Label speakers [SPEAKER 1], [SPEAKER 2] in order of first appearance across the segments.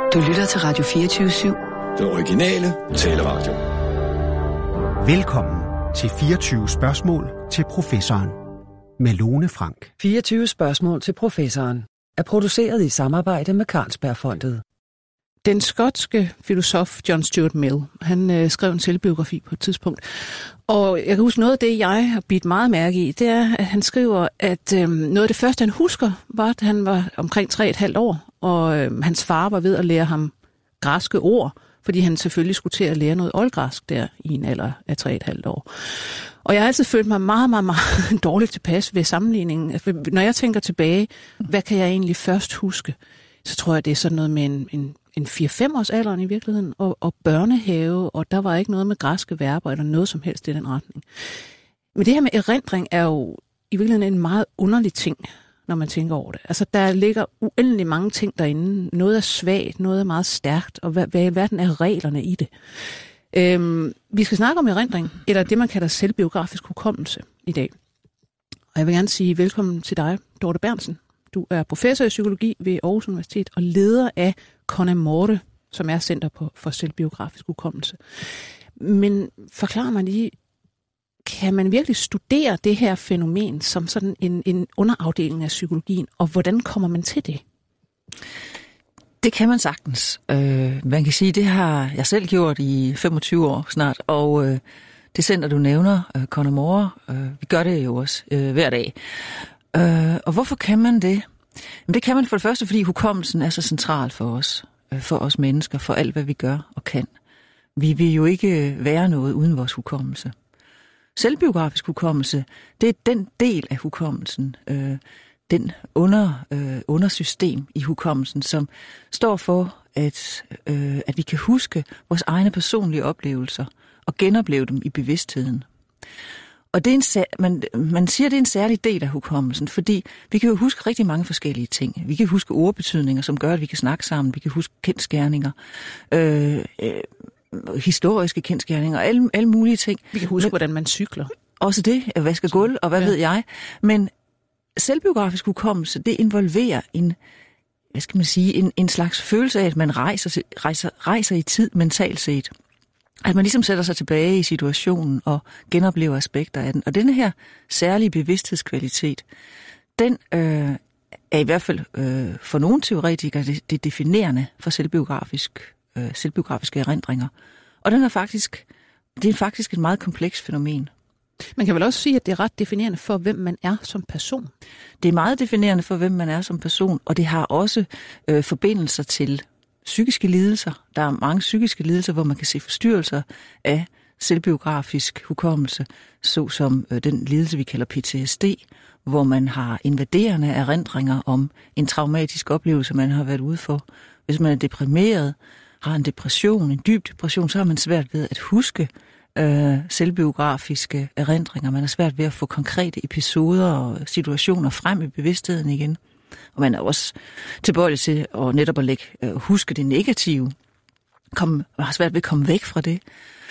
[SPEAKER 1] Du lytter til Radio 24/7.
[SPEAKER 2] Det originale taleradio.
[SPEAKER 3] Velkommen til 24 spørgsmål til professoren med Lone Frank.
[SPEAKER 4] 24 spørgsmål til professoren er produceret i samarbejde med Carlsbergfondet.
[SPEAKER 5] Den skotske filosof John Stuart Mill, han skrev en selvbiografi på et tidspunkt. Og jeg kan huske noget af det, jeg har bidt meget mærke i, det er, at han skriver, at noget af det første, han husker, var, at han var omkring 3,5 år, og hans far var ved at lære ham græske ord, fordi han selvfølgelig skulle til at lære noget oldgræsk der i en alder af 3,5 år. Og jeg har altid følt mig meget, meget, meget dårligt tilpas ved sammenligningen. Altså, når jeg tænker tilbage, hvad kan jeg egentlig først huske, så tror jeg, det er sådan noget med en 4-5 års alderen i virkeligheden, og børnehave, og der var ikke noget med græske verber, eller noget som helst i den retning. Men det her med erindring er jo i virkeligheden en meget underlig ting, når man tænker over det. Altså, der ligger uendelig mange ting derinde. Noget er svagt, noget er meget stærkt, og hvad i verden er reglerne i det? Vi skal snakke om erindring, eller det, man kalder selvbiografisk hukommelse i dag. Og jeg vil gerne sige velkommen til dig, Dorte Berntsen. Du er professor i psykologi ved Aarhus Universitet og leder af CONAMORE, som er Center for Selvbiografisk Hukommelse. Men forklar mig lige, kan man virkelig studere det her fænomen som sådan en underafdeling af psykologien, og hvordan kommer man til det?
[SPEAKER 6] Det kan man sagtens. Man kan sige, det har jeg selv gjort i 25 år snart, og det center, du nævner, CONAMORE, vi gør det jo også hver dag. Og hvorfor kan man det? Men det kan man for det første, fordi hukommelsen er så central for os mennesker, for alt, hvad vi gør og kan. Vi vil jo ikke være noget uden vores hukommelse. Selvbiografisk hukommelse, det er den del af hukommelsen, den undersystem i hukommelsen, som står for, at vi kan huske vores egne personlige oplevelser og genopleve dem i bevidstheden. Og det er man siger, det er en særlig del af hukommelsen, fordi vi kan jo huske rigtig mange forskellige ting. Vi kan huske ordbetydninger, som gør, at vi kan snakke sammen. Vi kan huske kendsgerninger, historiske kendsgerninger, alle mulige ting. Vi kan huske,
[SPEAKER 5] hvordan man cykler.
[SPEAKER 6] Også det, at vaske gulv, og hvad ved jeg. Men selvbiografisk hukommelse, det involverer en slags følelse af, at man rejser i tid mentalt set. At man ligesom sætter sig tilbage i situationen og genoplever aspekter af den. Og denne her særlige bevidsthedskvalitet, den er i hvert fald for nogle teoretikere det definerende for selvbiografiske erindringer. Og det er faktisk et meget komplekst fænomen.
[SPEAKER 5] Man kan vel også sige, at det er ret definerende for, hvem man er som person.
[SPEAKER 6] Det er meget definerende for, hvem man er som person, og det har også forbindelser til psykiske lidelser. Der er mange psykiske lidelser, hvor man kan se forstyrrelser af selvbiografisk hukommelse, såsom den lidelse, vi kalder PTSD, hvor man har invaderende erindringer om en traumatisk oplevelse, man har været ude for. Hvis man er deprimeret, har en depression, en dyb depression, så har man svært ved at huske selvbiografiske erindringer. Man har svært ved at få konkrete episoder og situationer frem i bevidstheden igen. Og man er også tilbøjelig til at netop at huske det negative. Har svært ved at komme væk fra det.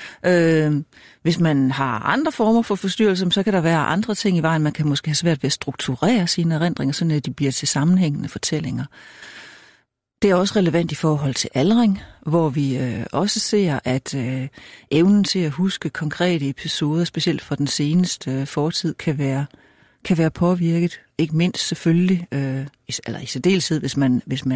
[SPEAKER 6] Hvis man har andre former for forstyrrelser, så kan der være andre ting i vejen. Man kan måske have svært ved at strukturere sine erindringer, så de bliver til sammenhængende fortællinger. Det er også relevant i forhold til aldring, hvor vi også ser, at evnen til at huske konkrete episoder, specielt fra den seneste fortid, kan være påvirket. Ikke mindst selvfølgelig, eller i særdeleshed, hvis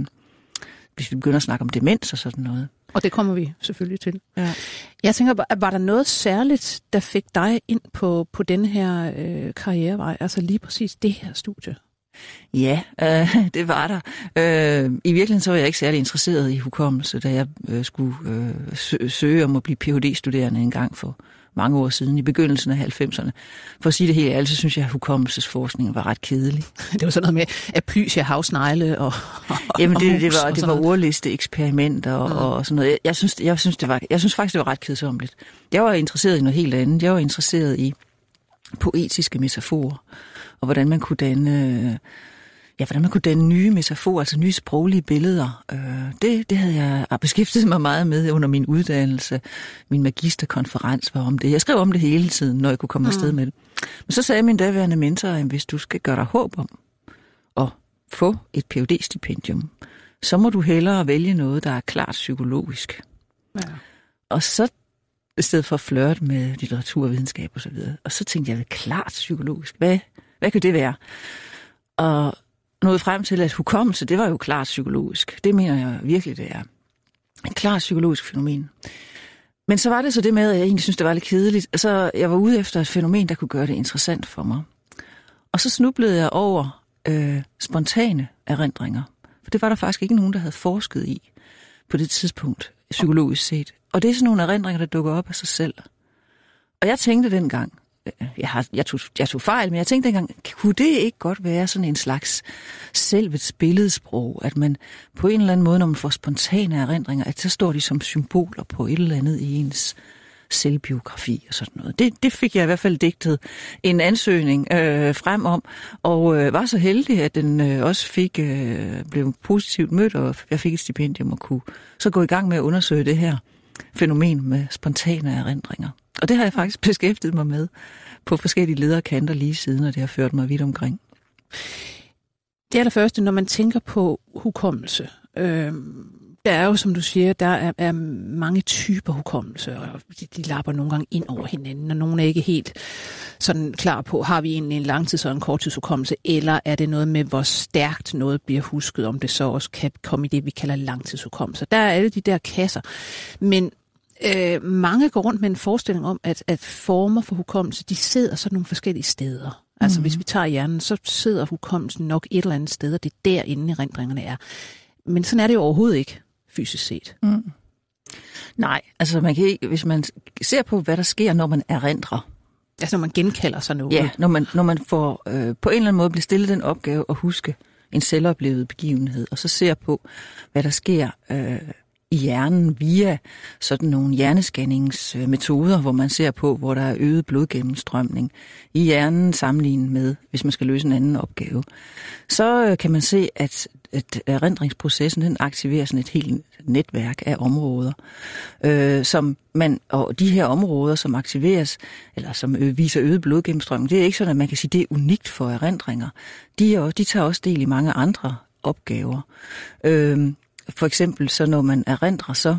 [SPEAKER 6] vi begynder at snakke om demens og sådan noget.
[SPEAKER 5] Og det kommer vi selvfølgelig til.
[SPEAKER 6] Ja.
[SPEAKER 5] Jeg tænker, var der noget særligt, der fik dig ind på denne her karrierevej, altså lige præcis det her studie?
[SPEAKER 6] Ja, det var der. I virkeligheden så var jeg ikke særlig interesseret i hukommelse, da jeg skulle søge om at blive Ph.D.-studerende en gang for mange år siden, i begyndelsen af 90'erne. For at sige det helt ærligt, så synes jeg, at hukommelsesforskningen var ret kedelig.
[SPEAKER 5] Det var sådan noget med aplysia, havsnegle og
[SPEAKER 6] jamen, det var ordliste-eksperimenter og sådan noget. Jeg synes faktisk, det var ret kedsommeligt. Jeg var interesseret i noget helt andet. Jeg var interesseret i poetiske metaforer, og hvordan man kunne danne nye metaforer, altså nye sproglige billeder. Det havde jeg beskæftiget mig meget med under min uddannelse. Min magisterkonferens var om det. Jeg skrev om det hele tiden, når jeg kunne komme afsted med det. Men så sagde min daværende mentor, at hvis du skal gøre dig håb om at få et Ph.D.-stipendium, så må du hellere vælge noget, der er klart psykologisk.
[SPEAKER 5] Ja.
[SPEAKER 6] Og så, i stedet for at flirte med litteratur, videnskab og så videre, og så tænkte jeg, klart psykologisk, hvad kan det være? Og nåede frem til, at hukommelse, det var jo klart psykologisk. Det mener jeg virkelig, det er. Et klart psykologisk fænomen. Men så var det så det med, at jeg egentlig synes, det var lidt kedeligt. Så jeg var ude efter et fænomen, der kunne gøre det interessant for mig. Og så snublede jeg over spontane erindringer. For det var der faktisk ikke nogen, der havde forsket i på det tidspunkt, psykologisk set. Og det er sådan nogle erindringer, der dukker op af sig selv. Og jeg tænkte dengang, jeg tog fejl, men jeg tænkte dengang, kunne det ikke godt være sådan en slags selvets billedsprog, at man på en eller anden måde, når man får spontane erindringer, at så står de som symboler på et eller andet i ens selvbiografi og sådan noget. Det fik jeg i hvert fald digtet en ansøgning frem om, og var så heldig, at den også blev positivt mødt, og jeg fik et stipendium og kunne så gå i gang med at undersøge det her fænomen med spontane erindringer. Og det har jeg faktisk beskæftiget mig med på forskellige lederkanter lige siden, og det har ført mig vidt omkring.
[SPEAKER 5] Det allerførste, når man tænker på hukommelse, der er jo, som du siger, der er mange typer hukommelse, og de lapper nogle gange ind over hinanden, og nogle er ikke helt sådan klar på, har vi egentlig en langtids- og en korttidshukommelse, eller er det noget med, hvor stærkt noget bliver husket, om det så også kan komme i det, vi kalder langtidshukommelse. Der er alle de der kasser, men mange går rundt med en forestilling om, at former for hukommelse, de sidder sådan nogle forskellige steder. Altså hvis vi tager hjernen, så sidder hukommelsen nok et eller andet sted, og det er derinde erindringerne er. Men sådan er det jo overhovedet ikke, fysisk set. Mm.
[SPEAKER 6] Nej, altså man kan ikke, hvis man ser på, hvad der sker, når man erindrer.
[SPEAKER 5] Altså når man genkalder sig noget.
[SPEAKER 6] Ja, når man får på en eller anden måde bliver stillet den opgave at huske en selvoplevet begivenhed, og så ser på, hvad der sker i hjernen via sådan nogle hjernescanningsmetoder, hvor man ser på, hvor der er øget blodgennemstrømning i hjernen sammenlignet med, hvis man skal løse en anden opgave. Så kan man se, at erindringsprocessen den aktiverer sådan et helt netværk af områder, og de her områder, som aktiveres, eller som viser øget blodgennemstrømning, det er ikke sådan, at man kan sige, det er unikt for erindringer. De tager også del i mange andre opgaver. For eksempel, så når man erindrer, så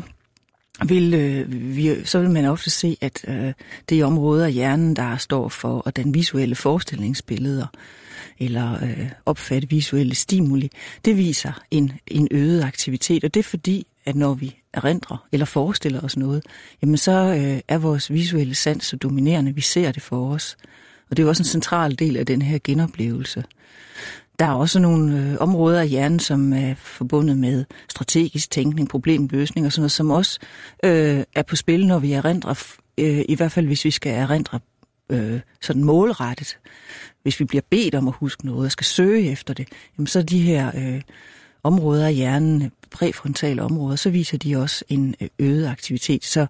[SPEAKER 6] vil man ofte se, at det er områder af hjernen, der står for at danne visuelle forestillingsbilleder, eller opfatte visuelle stimuli. Det viser en øget aktivitet, og det er fordi, at når vi erindrer eller forestiller os noget, jamen så er vores visuelle sans så dominerende, vi ser det for os. Og det er også en central del af den her genoplevelse. Der er også nogle områder af hjernen, som er forbundet med strategisk tænkning, problemløsning og sådan noget, som også er på spil, når vi erindrer, i hvert fald hvis vi skal erindre sådan målrettet. Hvis vi bliver bedt om at huske noget og skal søge efter det, jamen så de her områder af hjernen, præfrontale områder, så viser de også en øget aktivitet. Så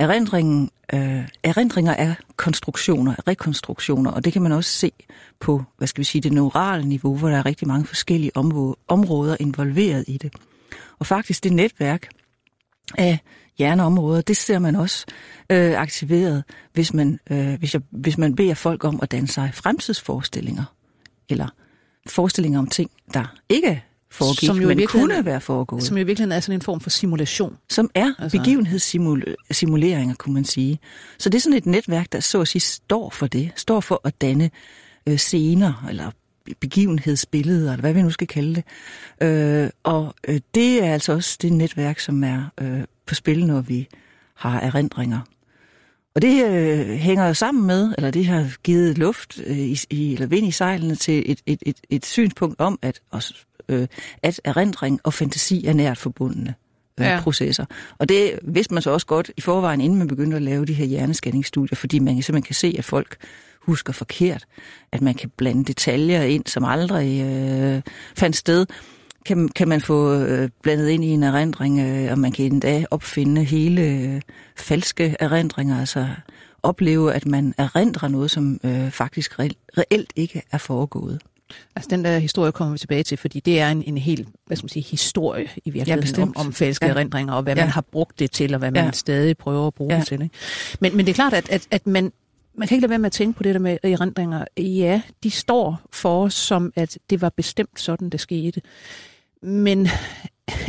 [SPEAKER 6] erindringer er konstruktioner, rekonstruktioner, og det kan man også se på, det neurale niveau, hvor der er rigtig mange forskellige områder involveret i det. Og faktisk det netværk af hjerneområder, det ser man også aktiveret, hvis man beder folk om at danne sig fremtidsforestillinger, eller forestillinger om ting, der ikke foregik, men kunne være foregået.
[SPEAKER 5] Som jo i virkeligheden er sådan en form for simulation.
[SPEAKER 6] Som er begivenhedssimuleringer, kunne man sige. Så det er sådan et netværk, der så at sige står for det. Står for at danne scener, eller begivenhedsbilleder, eller hvad vi nu skal kalde det. Det er altså også det netværk, som er på spil, når vi har erindringer. Og det hænger sammen med, eller det har givet luft eller vind i sejlene til et synspunkt om, at erindring og fantasi er nært forbundne processer. Og det vidste man så også godt i forvejen, inden man begyndte at lave de her hjernescanningsstudier, fordi man simpelthen kan se, at folk husker forkert, at man kan blande detaljer ind, som aldrig fandt sted. Kan man få blandet ind i en erindring, og man kan endda opfinde hele falske erindringer, altså opleve, at man erindrer noget, som faktisk reelt ikke er foregået.
[SPEAKER 5] Altså den der historie kommer vi tilbage til, fordi det er en helt, historie i virkeligheden om falske erindringer, og hvad man har brugt det til, og hvad man stadig prøver at bruge det til. Ikke? Men det er klart, at man kan ikke lade være med at tænke på det der med erindringer. Ja, de står for os som, at det var bestemt sådan, det skete. Men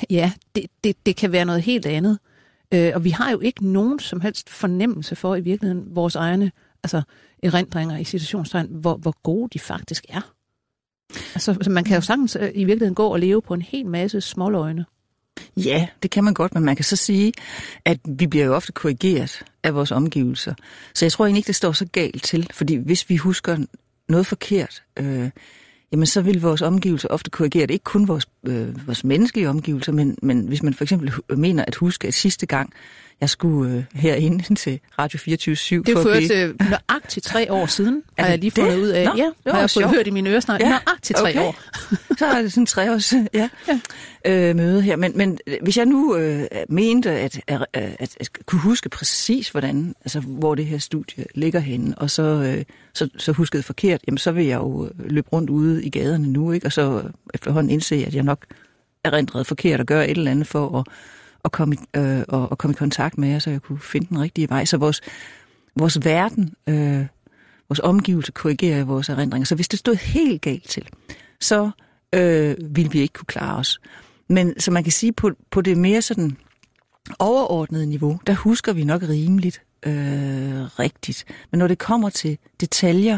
[SPEAKER 5] Ja, det kan være noget helt andet. Og vi har jo ikke nogen som helst fornemmelse for i virkeligheden vores egne erindringer i situationstegn, hvor gode de faktisk er. Altså, man kan jo sagtens i virkeligheden gå og leve på en hel masse småløgne.
[SPEAKER 6] Ja, det kan man godt, men man kan så sige, at vi bliver jo ofte korrigeret af vores omgivelser. Så jeg tror egentlig ikke, det står så galt til, fordi hvis vi husker noget forkert, jamen så vil vores omgivelser ofte korrigere det. Ikke kun vores menneskelige omgivelser, men hvis man for eksempel mener at huske, at sidste gang, jeg skulle herinde til Radio 24/7.
[SPEAKER 5] Det er ført nøjagtigt 3 år siden, har jeg lige fundet ud af.
[SPEAKER 6] Nå,
[SPEAKER 5] ja, har jeg fået hørt i mine øresnegl. Ja, nøjagtigt 3 år.
[SPEAKER 6] Så er det sådan 3 års møde her. Men hvis jeg nu mente at kunne huske præcis, hvordan, altså hvor det her studie ligger henne, og så huskede forkert, jamen så vil jeg jo løbe rundt ude i gaderne nu, ikke? Og så efterhånden indse, at jeg nok erindrede forkert og gøre et eller andet for at komme i kontakt med jer, så jeg kunne finde den rigtige vej. Så vores verden, vores omgivelse korrigerer vores erindringer. Så hvis det stod helt galt til, så ville vi ikke kunne klare os. Men så man kan sige, på det mere sådan overordnede niveau, der husker vi nok rimeligt rigtigt. Men når det kommer til detaljer,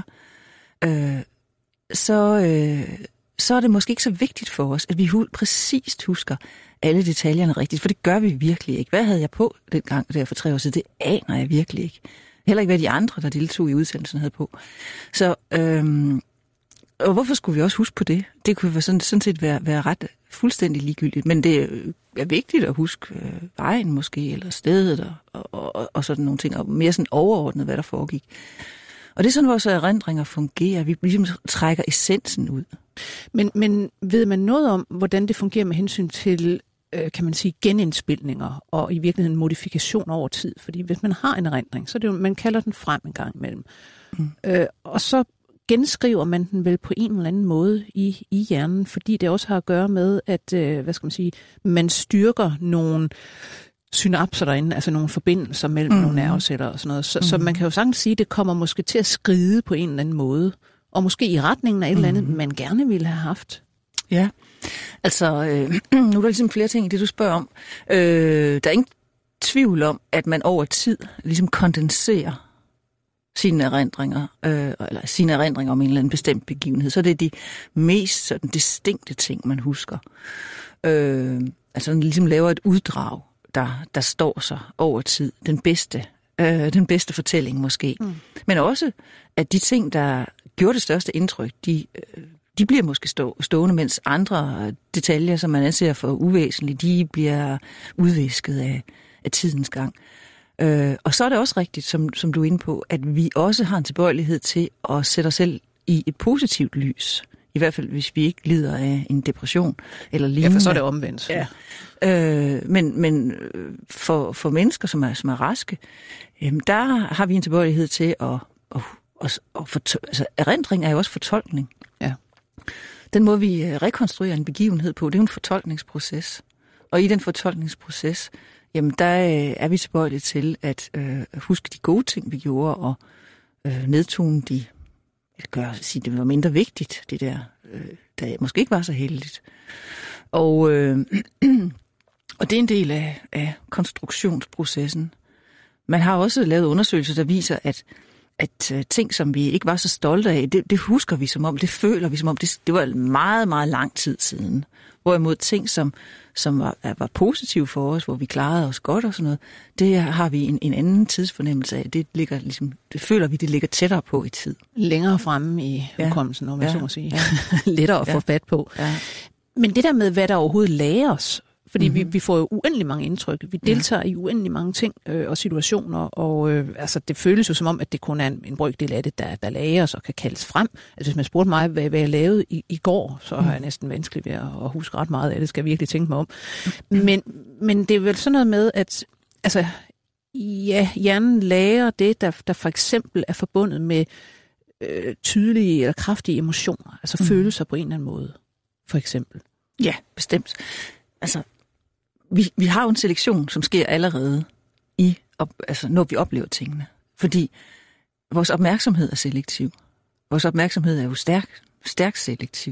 [SPEAKER 6] så er det måske ikke så vigtigt for os, at vi præcist husker alle detaljerne rigtigt, for det gør vi virkelig ikke. Hvad havde jeg på dengang der for 3 år siden? Det aner jeg virkelig ikke. Heller ikke, hvad de andre, der deltog i udsendelsen, havde på. Så, og hvorfor skulle vi også huske på det? Det kunne sådan set være ret fuldstændig ligegyldigt, men det er vigtigt at huske vejen måske, eller stedet, og sådan nogle ting, og mere sådan overordnet, hvad der foregik. Og det er sådan, vores erindringer fungerer. Vi ligesom trækker essensen ud.
[SPEAKER 5] Men ved man noget om, hvordan det fungerer med hensyn til, kan man sige, genindspilninger og i virkeligheden modifikation over tid? Fordi hvis man har en erindring, så er det jo, man kalder den frem en gang imellem. Og så genskriver man den vel på en eller anden måde i hjernen, fordi det også har at gøre med, at man styrker nogle synapser derinde, altså nogle forbindelser mellem nogle nerveceller og sådan noget. Så man kan jo sagtens sige, at det kommer måske til at skride på en eller anden måde, og måske i retningen af et eller andet, man gerne ville have haft.
[SPEAKER 6] Ja, altså nu er der ligesom flere ting i det, du spørger om. Der er ingen tvivl om, at man over tid ligesom kondenserer sine erindringer, eller sine erindringer om en eller anden bestemt begivenhed. Så det er de mest sådan distinkte ting, man husker. Altså man ligesom laver et uddrag, der står sig over tid. Den bedste fortælling måske. Men også, at de ting, der gjorde det største indtryk, de bliver måske stående, mens andre detaljer, som man anser for uvæsentlige, de bliver udvisket af tidens gang. Og så er det også rigtigt, som du er inde på, at vi også har en tilbøjelighed til at sætte os selv i et positivt lys. I hvert fald, hvis vi ikke lider af en depression eller lignende.
[SPEAKER 5] Ja, for så er det omvendt.
[SPEAKER 6] Ja. Men for mennesker, som er raske, der har vi en tilbøjelighed til altså erindring er jo også fortolkning.
[SPEAKER 5] Ja.
[SPEAKER 6] Den måde, vi rekonstruerer en begivenhed på, det er jo en fortolkningsproces. Og i den fortolkningsproces, jamen der er vi tilbøjelige til at huske de gode ting, vi gjorde, og nedtone de, det var mindre vigtigt, det der måske ikke var så heldigt. Og det er en del af konstruktionsprocessen. Man har også lavet undersøgelser, der viser, at ting, som vi ikke var så stolte af, det husker vi som om, det føler vi som om, det var meget, meget lang tid siden. Hvorimod ting, som var positive for os, hvor vi klarede os godt og sådan noget, det har vi en anden tidsfornemmelse af. Det føler vi, det ligger tættere på i tid.
[SPEAKER 5] Længere fremme i hukommelsen, om man så må sige.
[SPEAKER 6] Ja.
[SPEAKER 5] Lettere at få fat på. Ja. Men det der med, hvad der overhovedet lærer os, fordi vi får jo uendelig mange indtryk. Vi deltager i uendelig mange ting og situationer, og det føles jo som om, at det kun er en brøkdel af det, der læres og kan kaldes frem. Altså hvis man spurgte mig, hvad jeg lavede i går, så har jeg næsten vanskeligt ved at huske ret meget af det, skal jeg virkelig tænke mig om. Men det er vel sådan noget med, at hjernen lærer det, der for eksempel er forbundet med tydelige eller kraftige emotioner, altså følelser på en eller anden måde, for eksempel.
[SPEAKER 6] Ja, bestemt. Altså, vi har jo en selektion, som sker allerede når vi oplever tingene. Fordi vores opmærksomhed er selektiv. Vores opmærksomhed er jo stærk stærkt selektiv.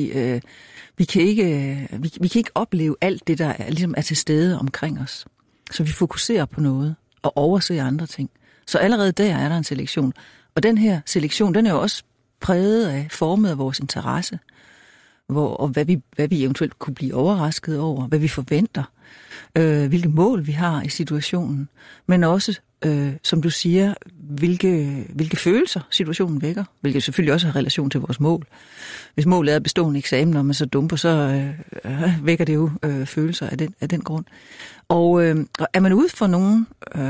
[SPEAKER 6] Vi kan ikke opleve alt det, der ligesom er til stede omkring os. Så vi fokuserer på noget og overser andre ting. Så allerede der er der en selektion. Og den her selektion, den er jo også præget af, formet af vores interesse. Og hvad vi eventuelt kunne blive overrasket over, hvad vi forventer, hvilke mål vi har i situationen, men også, som du siger, hvilke følelser situationen vækker, hvilket selvfølgelig også har relation til vores mål. Hvis målet er at bestå en eksamen, og man så dumper, så vækker det jo følelser af den grund. Og er man ude for nogle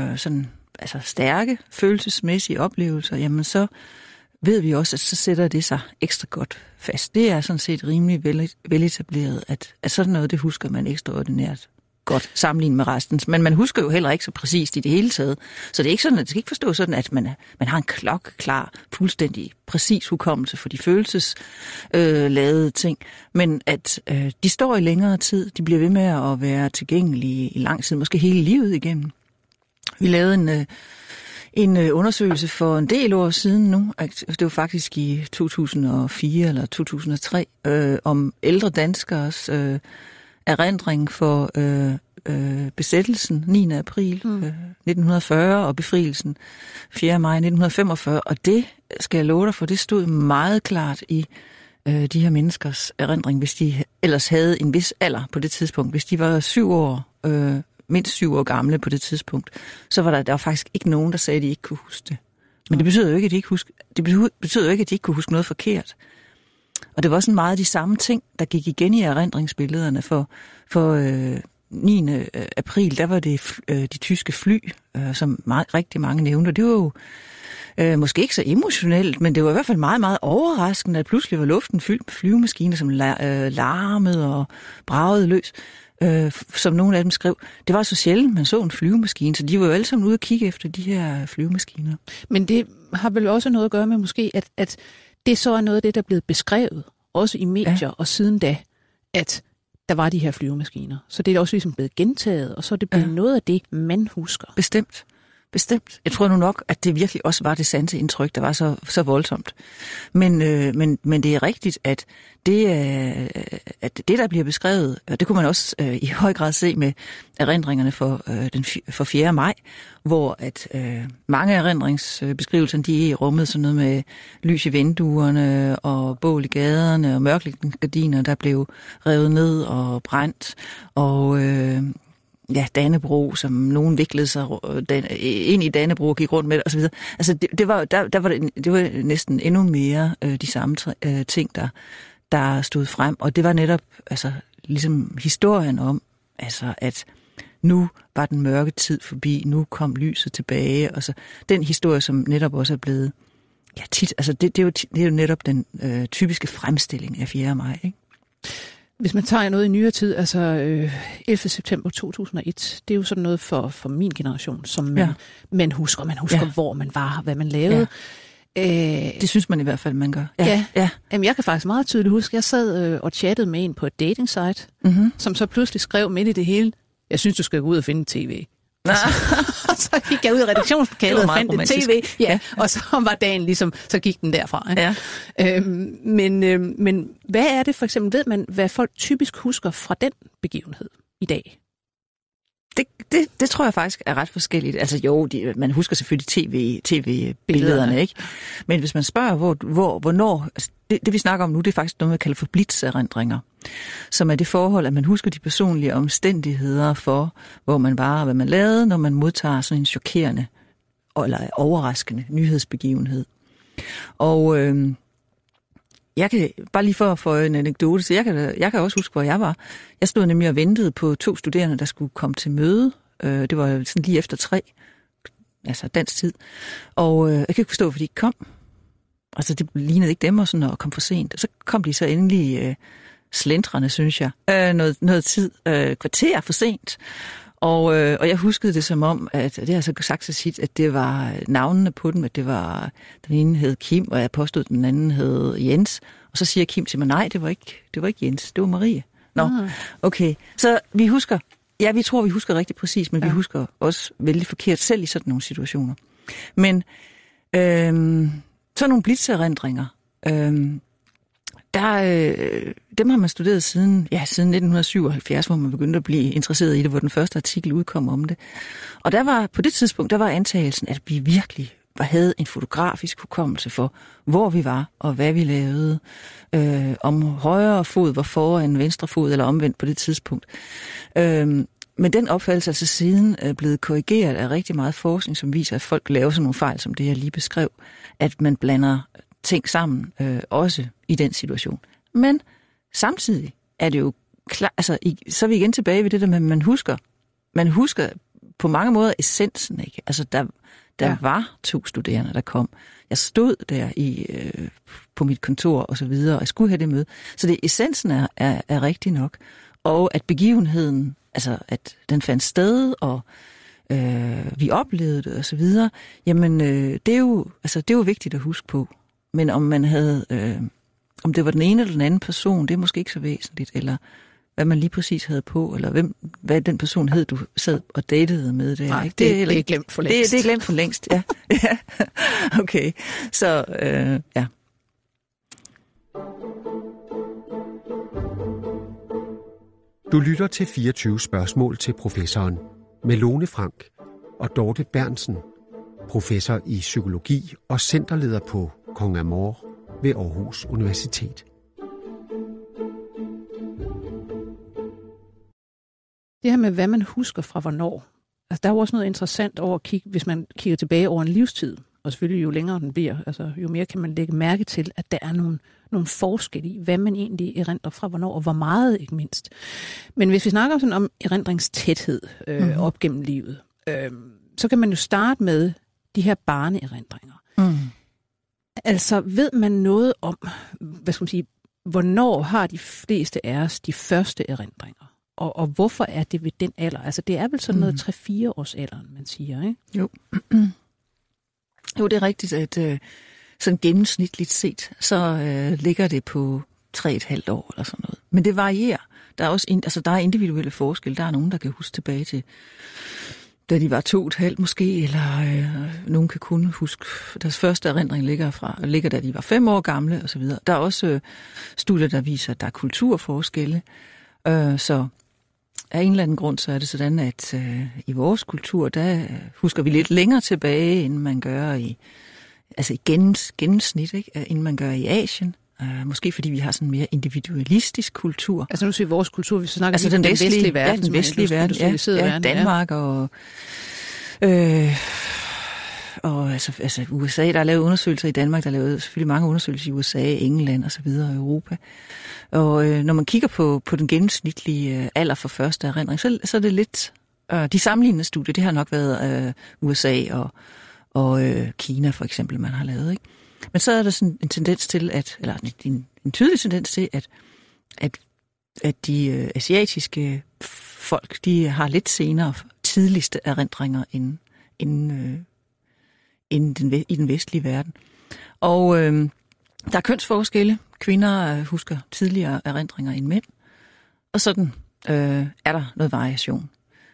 [SPEAKER 6] stærke følelsesmæssige oplevelser, jamen så ved vi også, at så sætter det sig ekstra godt fast. Det er sådan set rimelig veletableret, at sådan noget, det husker man ekstraordinært godt sammenlignet med resten. Men man husker jo heller ikke så præcist i det hele taget. Så det er ikke sådan, at det skal ikke forstå sådan, at man har en klokkeklar, fuldstændig præcis hukommelse for de følelsesladede ting. Men at de står i længere tid, de bliver ved med at være tilgængelige i lang tid, måske hele livet igennem. Vi lavede en undersøgelse for en del år siden nu, det var faktisk i 2004 eller 2003, om ældre danskers erindring for besættelsen 9. april 1940 og befrielsen 4. maj 1945. Og det skal jeg love dig for, det stod meget klart i de her menneskers erindring, hvis de ellers havde en vis alder på det tidspunkt. Hvis de var 7 år, mindst 7 år gamle på det tidspunkt, så var der var faktisk ikke nogen, der sagde, at de ikke kunne huske det. Men det betyder jo ikke, at de ikke kunne huske noget forkert. Og det var sådan meget de samme ting, der gik igen i erindringsbillederne for 9. april. Der var det de tyske fly, som rigtig mange nævnte. Det var jo måske ikke så emotionelt, men det var i hvert fald meget, meget overraskende, at pludselig var luften fyldt med flyvemaskiner, som larmede og bragede løs. Som nogle af dem skrev, det var så sjældent, man så en flyvemaskine, så de var jo alle sammen ude at kigge efter de her flyvemaskiner. Men det har vel også noget at gøre med måske, at det så er noget af det, der er blevet beskrevet, også i medier, og siden da, at der var de her flyvemaskiner. Så det er også ligesom blevet gentaget, og så er det blevet noget af det, man husker. Bestemt. Jeg tror nu nok, at det virkelig også var det sande indtryk, der var så voldsomt. Men det er rigtigt, at det, der bliver beskrevet, og det kunne man også i høj grad se med erindringerne for 4. maj, hvor at mange erindringsbeskrivelser, de er rummet sådan noget med lys i vinduerne og bål i gaderne og mørklægningsgardiner, der blev revet ned og brændt, og Dannebrog, som nogen viklede sig ind i Dannebrog og gik rundt med det, osv. Altså, det var næsten endnu mere de samme ting, der stod frem. Og det var netop ligesom historien om, at nu var den mørke tid forbi, nu kom lyset tilbage. Og så den historie, som netop også er blevet tit, det er jo netop den typiske fremstilling af 4. maj, ikke?
[SPEAKER 5] Hvis man tager noget i nyere tid, 11. september 2001, det er jo sådan noget for min generation, som man husker. Man husker, hvor man var, hvad man lavede.
[SPEAKER 6] Ja. Det synes man i hvert fald, man gør.
[SPEAKER 5] Ja. Jamen, jeg kan faktisk meget tydeligt huske, jeg sad og chattede med en på et dating site, som så pludselig skrev midt i det hele, jeg synes, du skal gå ud og finde tv. Og så gik jeg ud i redaktionslokalet og fandt et tv, og så var dagen ligesom, så gik den derfra. Ja. Men hvad er det for eksempel, ved man, hvad folk typisk husker fra den begivenhed i dag?
[SPEAKER 6] Det tror jeg faktisk er ret forskelligt. Altså jo, man husker selvfølgelig tv-billederne, ikke? Men hvis man spørger, hvornår... Altså det vi snakker om nu, det er faktisk noget, man kalder for blitzerindringer. Som er det forhold, at man husker de personlige omstændigheder for, hvor man var og hvad man lavede, når man modtager sådan en chokerende eller overraskende nyhedsbegivenhed. Og jeg kan, bare lige for en anekdote, så jeg kan også huske, hvor jeg var. Jeg stod nemlig og ventede på 2 studerende, der skulle komme til møde. Det var sådan lige efter 3, altså dansk tid. Og jeg kan ikke forstå, hvorfor de ikke kom. Altså, det lignede ikke dem og kom for sent. Og så kom de så endelig slentrende, synes jeg. Noget tid, kvarter for sent. Og jeg huskede det som om, at det har så sagt så tit, at det var navnene på dem, at det var, den ene hed Kim, og jeg påstod, den anden hed Jens. Og så siger Kim til mig, nej, det var ikke Jens, det var Marie. Nå, okay. Så vi husker, vi tror, vi husker rigtig præcis, men vi husker også vældig forkert selv i sådan nogle situationer. Men sådan nogle blitzerindringer, dem har man studeret siden 1977, hvor man begyndte at blive interesseret i det, hvor den første artikel udkom om det. Og på det tidspunkt, der var antagelsen, at vi virkelig havde en fotografisk hukommelse for, hvor vi var og hvad vi lavede. Om højre fod var foran venstre fod eller omvendt på det tidspunkt. Men den opfattelse er altså siden blevet korrigeret af rigtig meget forskning, som viser, at folk laver sådan nogle fejl, som det jeg lige beskrev, at man blander ting sammen, også i den situation. Men samtidig er det jo klart, altså så er vi igen tilbage ved det der med, at man husker på mange måder essensen, ikke? Altså der var 2 studerende, der kom. Jeg stod der på mit kontor og så videre, og jeg skulle have det møde. Så det essensen er rigtig nok. Og at begivenheden, altså at den fandt sted, og vi oplevede det og så videre, jamen det er jo vigtigt at huske på. Men om man havde, om det var den ene eller den anden person, det er måske ikke så væsentligt, eller hvad man lige præcis havde på, eller hvad den person hed, du sad og datede med. Det,
[SPEAKER 5] nej,
[SPEAKER 6] ikke?
[SPEAKER 5] Det er glemt for længst.
[SPEAKER 6] Det er glemt for længst, ja. Ja. Okay, så ja.
[SPEAKER 3] Du lytter til 24 spørgsmål til professoren med Lone Frank og Dorte Berntsen, professor i psykologi og centerleder på Kong Amor ved Aarhus Universitet.
[SPEAKER 5] Det her med, hvad man husker fra hvornår. Altså, der er jo også noget interessant over at kigge, hvis man kigger tilbage over en livstid. Og selvfølgelig jo længere den bliver, altså jo mere kan man lægge mærke til, at der er nogle forskelle i, hvad man egentlig erindrer fra hvornår, og hvor meget ikke mindst. Men hvis vi snakker sådan om erindringstæthed op gennem livet, så kan man jo starte med de her barneerindringer. Altså ved man noget om, hvad skal man sige, hvornår har de fleste af os de første erindringer? Og hvorfor er det ved den alder? Altså det er vel sådan noget 3-4 års alderen, man siger, ikke?
[SPEAKER 6] Jo. Jo, det er rigtigt, at sådan gennemsnitligt set, så ligger det på 3,5 år eller sådan noget. Men det varierer. Der er også der er individuelle forskelle. Der er nogen, der kan huske tilbage til, da de var 2,5 måske, eller nogen kan kun huske, deres første erindring ligger da de var 5 år gamle osv. Der er også studier, der viser, at der er kulturforskelle. Så af en eller anden grund, så er det sådan, at i vores kultur, der husker vi lidt længere tilbage, end man gør i gennemsnit, ikke? End man gør i Asien. Måske fordi vi har sådan en mere individualistisk kultur.
[SPEAKER 5] Altså nu siger vi vores kultur, vi snakker
[SPEAKER 6] altså
[SPEAKER 5] den vestlige verden.
[SPEAKER 6] Ja, den vestlige verden, ja, Danmark og altså USA, der er lavet undersøgelser i Danmark, der er lavet selvfølgelig mange undersøgelser i USA, England og så videre, Europa. Og når man kigger på den gennemsnitlige alder for første erindring, så er det lidt de sammenlignende studier, det har nok været USA og Kina for eksempel, man har lavet, ikke? Men så er der sådan en tendens til en tydelig tendens til at de asiatiske folk, de har lidt senere tidligste erindringer end i den vestlige verden. Og der er kønsforskelle. Kvinder husker tidligere erindringer end mænd. Og sådan er der noget variation.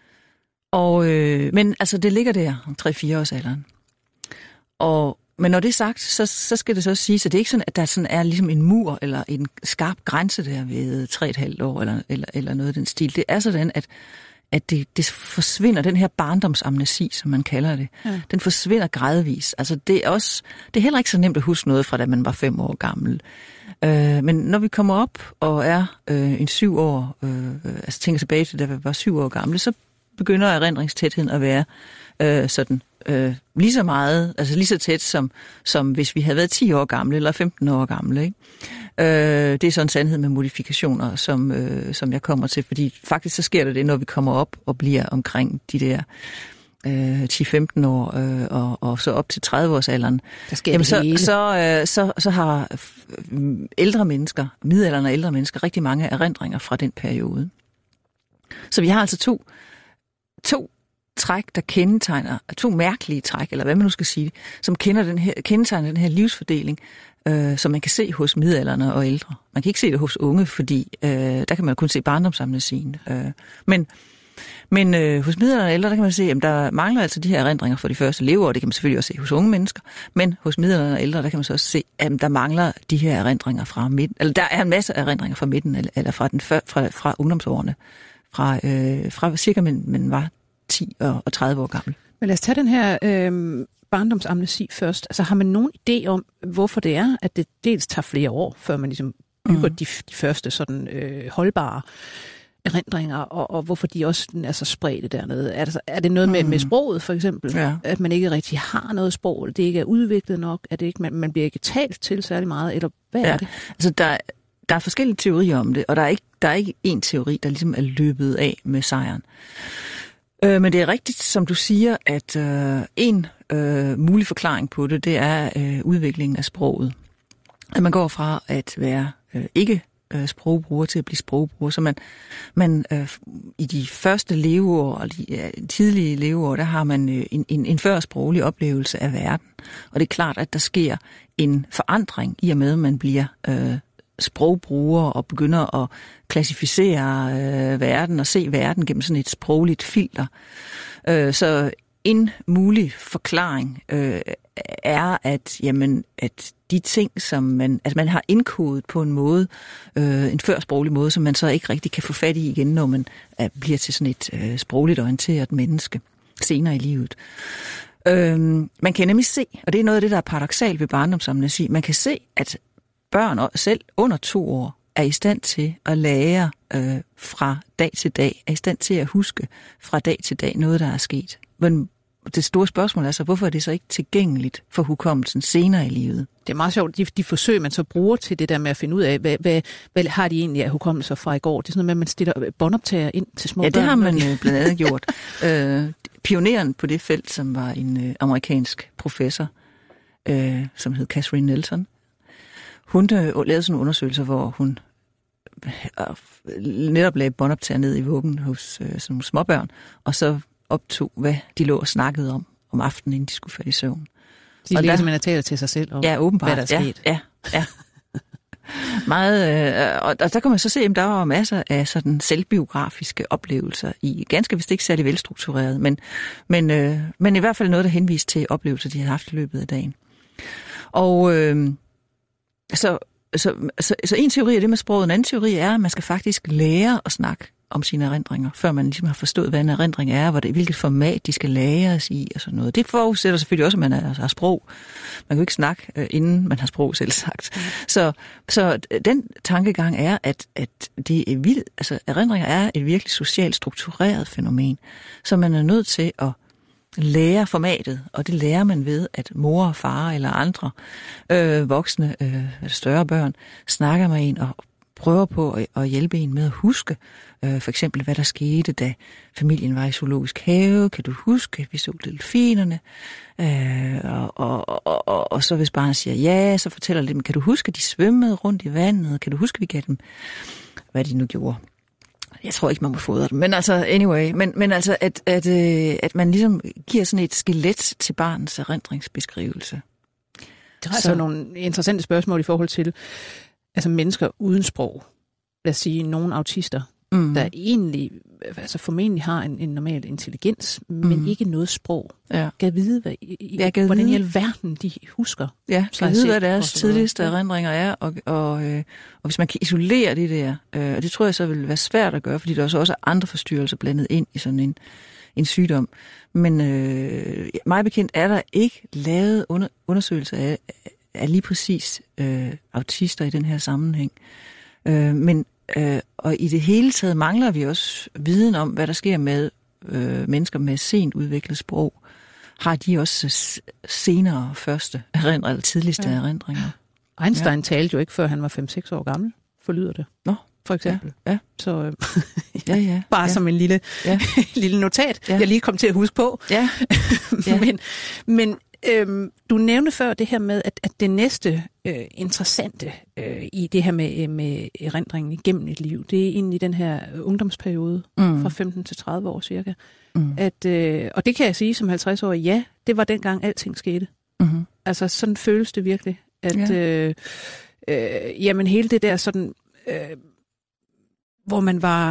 [SPEAKER 6] Men altså, det ligger der om 3-4 års alderen. Men når det er sagt, så skal det så sige, så det er ikke sådan, at der sådan er ligesom en mur eller en skarp grænse der ved 3,5 år eller noget af den stil. Det er sådan, at det forsvinder, den her barndomsamnesi, som man kalder det, den forsvinder gradvis. Altså det er heller ikke så nemt at huske noget fra, da man var 5 år gammel. Men når vi kommer op og er en 7 år, altså tænker tilbage til, da vi var 7 år gamle, så begynder erindringstætheden at være sådan lige så meget, altså lige så tæt som hvis vi havde været 10 år gamle eller 15 år gamle, ikke? Det er sådan en sandhed med modifikationer, som jeg kommer til, fordi faktisk så sker det, når vi kommer op og bliver omkring de der 10-15 år og så op til 30-årsalderen. Så har ældre mennesker, midaldrende ældre mennesker, rigtig mange erindringer fra den periode. Så vi har altså to træk, der kendetegner, 2 mærkelige træk, eller hvad man nu skal sige, som kendetegner den her livsfordeling, som man kan se hos midaldrende og ældre. Man kan ikke se det hos unge, fordi der kan man kun se barndomsamnesien. Men Men hos midaldrende ældre, der kan man se, at der mangler altså de her erindringer for de første leveår. Det kan man selvfølgelig også se hos unge mennesker. Men hos midaldrende ældre, der kan man så også se, at der mangler de her erindringer fra midten. Eller der er en masse erindringer fra midten, eller fra ungdomsårene. Fra cirka man var 10 og 30 år gammel.
[SPEAKER 5] Men lad os tage den her barndomsamnesi først. Altså har man nogen idé om, hvorfor det er, at det dels tager flere år, før man ligesom bygger de første sådan holdbare erindringer, og hvorfor de også er så spredte dernede? Er det noget med sproget, for eksempel? Ja. At man ikke rigtig har noget sprog, det ikke er udviklet nok, at det ikke, man bliver ikke talt til særlig meget, eller hvad er det?
[SPEAKER 6] Altså der er forskellige teorier om det, og der er ikke én teori, der ligesom er løbet af med sejren. Men det er rigtigt, som du siger, at en mulig forklaring på det, det er udviklingen af sproget. At man går fra at være ikke sprogbruger til at blive sprogbruger. Så man i de første leveår, og de tidlige leveår, der har man en førsproglig oplevelse af verden. Og det er klart, at der sker en forandring i og med, at man bliver sprogbruger og begynder at klassificere verden og se verden gennem sådan et sprogligt filter. Så en mulig forklaring er, at de ting, som man har indkodet på en måde, en førsproglig måde, som man så ikke rigtig kan få fat i igen, når man bliver til sådan et sprogligt orienteret menneske senere i livet. Man kan nemlig se, og det er noget af det, der er paradoksalt ved barndomsamnesi, man kan se, at børn selv under 2 år er i stand til at lære fra dag til dag, er i stand til at huske fra dag til dag noget, der er sket. Men det store spørgsmål er så, hvorfor er det så ikke tilgængeligt for hukommelsen senere i livet?
[SPEAKER 5] Det er meget sjovt, de forsøg, man så bruger til det der med at finde ud af, hvad har de egentlig af hukommelser fra i går? Det er sådan noget med, at man stiller båndoptager ind til små børn.
[SPEAKER 6] Ja, det har man blandt andet gjort. Pioneren på det felt, som var en amerikansk professor, som hed Catherine Nelson, hun lavede sådan en undersøgelse, hvor hun netop lagde båndoptager ned i vuggen hos sådan nogle småbørn, og så optog, hvad de lå og snakkede om aftenen, inden de skulle falde i søvn.
[SPEAKER 5] De læser man taler til sig selv om,
[SPEAKER 6] åbenbart,
[SPEAKER 5] hvad der er sket.
[SPEAKER 6] Ja. Meget, og der kan man så se, at der var masser af sådan selvbiografiske oplevelser i ganske vist ikke særlig velstruktureret, men i hvert fald noget, der henviste til oplevelser, de havde haft i løbet af dagen. Og så en teori er det med sproget, en anden teori er, at man skal faktisk lære at snakke om sine erindringer, før man ligesom har forstået, hvad en erindring er, hvilket format de skal læres i og sådan noget. Det forudsætter selvfølgelig også, at man har sprog. Man kan jo ikke snakke, inden man har sprog, selv sagt. Så den tankegang er, at det er vildt. Altså, erindringer er et virkelig socialt struktureret fænomen, så man er nødt til at lære formatet, og det lærer man ved, at mor og far eller andre voksne, større børn, snakker med en og prøver på at hjælpe en med at huske, for eksempel hvad der skete, da familien var i zoologisk have. Kan du huske, vi så delfinerne? Og så hvis barnet siger ja, så fortæller det dem, kan du huske, de svømmede rundt i vandet? Kan du huske, vi gav dem, hvad de nu gjorde? Jeg tror ikke, man må fodre dem, men altså, anyway. Men altså, at man ligesom giver sådan et skelet til barnets erindringsbeskrivelse.
[SPEAKER 5] Det er altså nogle interessante spørgsmål i forhold til altså mennesker uden sprog. Lad os sige, nogle autister, der egentlig, altså formentlig har en normal intelligens, men ikke noget sprog. Ja. Kan vide, hvordan i alverden de husker.
[SPEAKER 6] Ja, kan vide, hvad deres tidligste erindringer er, og hvis man kan isolere det der, og det tror jeg så vil være svært at gøre, fordi der også er andre forstyrrelser blandet ind i sådan en sygdom. Men mig bekendt er der ikke lavet undersøgelser af lige præcis autister i den her sammenhæng. Og i det hele taget mangler vi også viden om, hvad der sker med mennesker med sent udviklet sprog. Har de også senere første erindringer, eller tidligste erindringer?
[SPEAKER 5] Einstein talte jo ikke, før han var 5-6 år gammel, forlyder det.
[SPEAKER 6] Nå,
[SPEAKER 5] for eksempel.
[SPEAKER 6] Ja.
[SPEAKER 5] Så bare som en lille notat, jeg lige kom til at huske på. Ja. Men du nævnte før det her med, at det næste interessante i det her med erindringen igennem et liv, det er egentlig den her ungdomsperiode fra 15 til 30 år cirka. Og det kan jeg sige som 50-årig, ja, det var dengang alting skete. Altså sådan føles det virkelig, at jamen hele det der sådan, hvor man var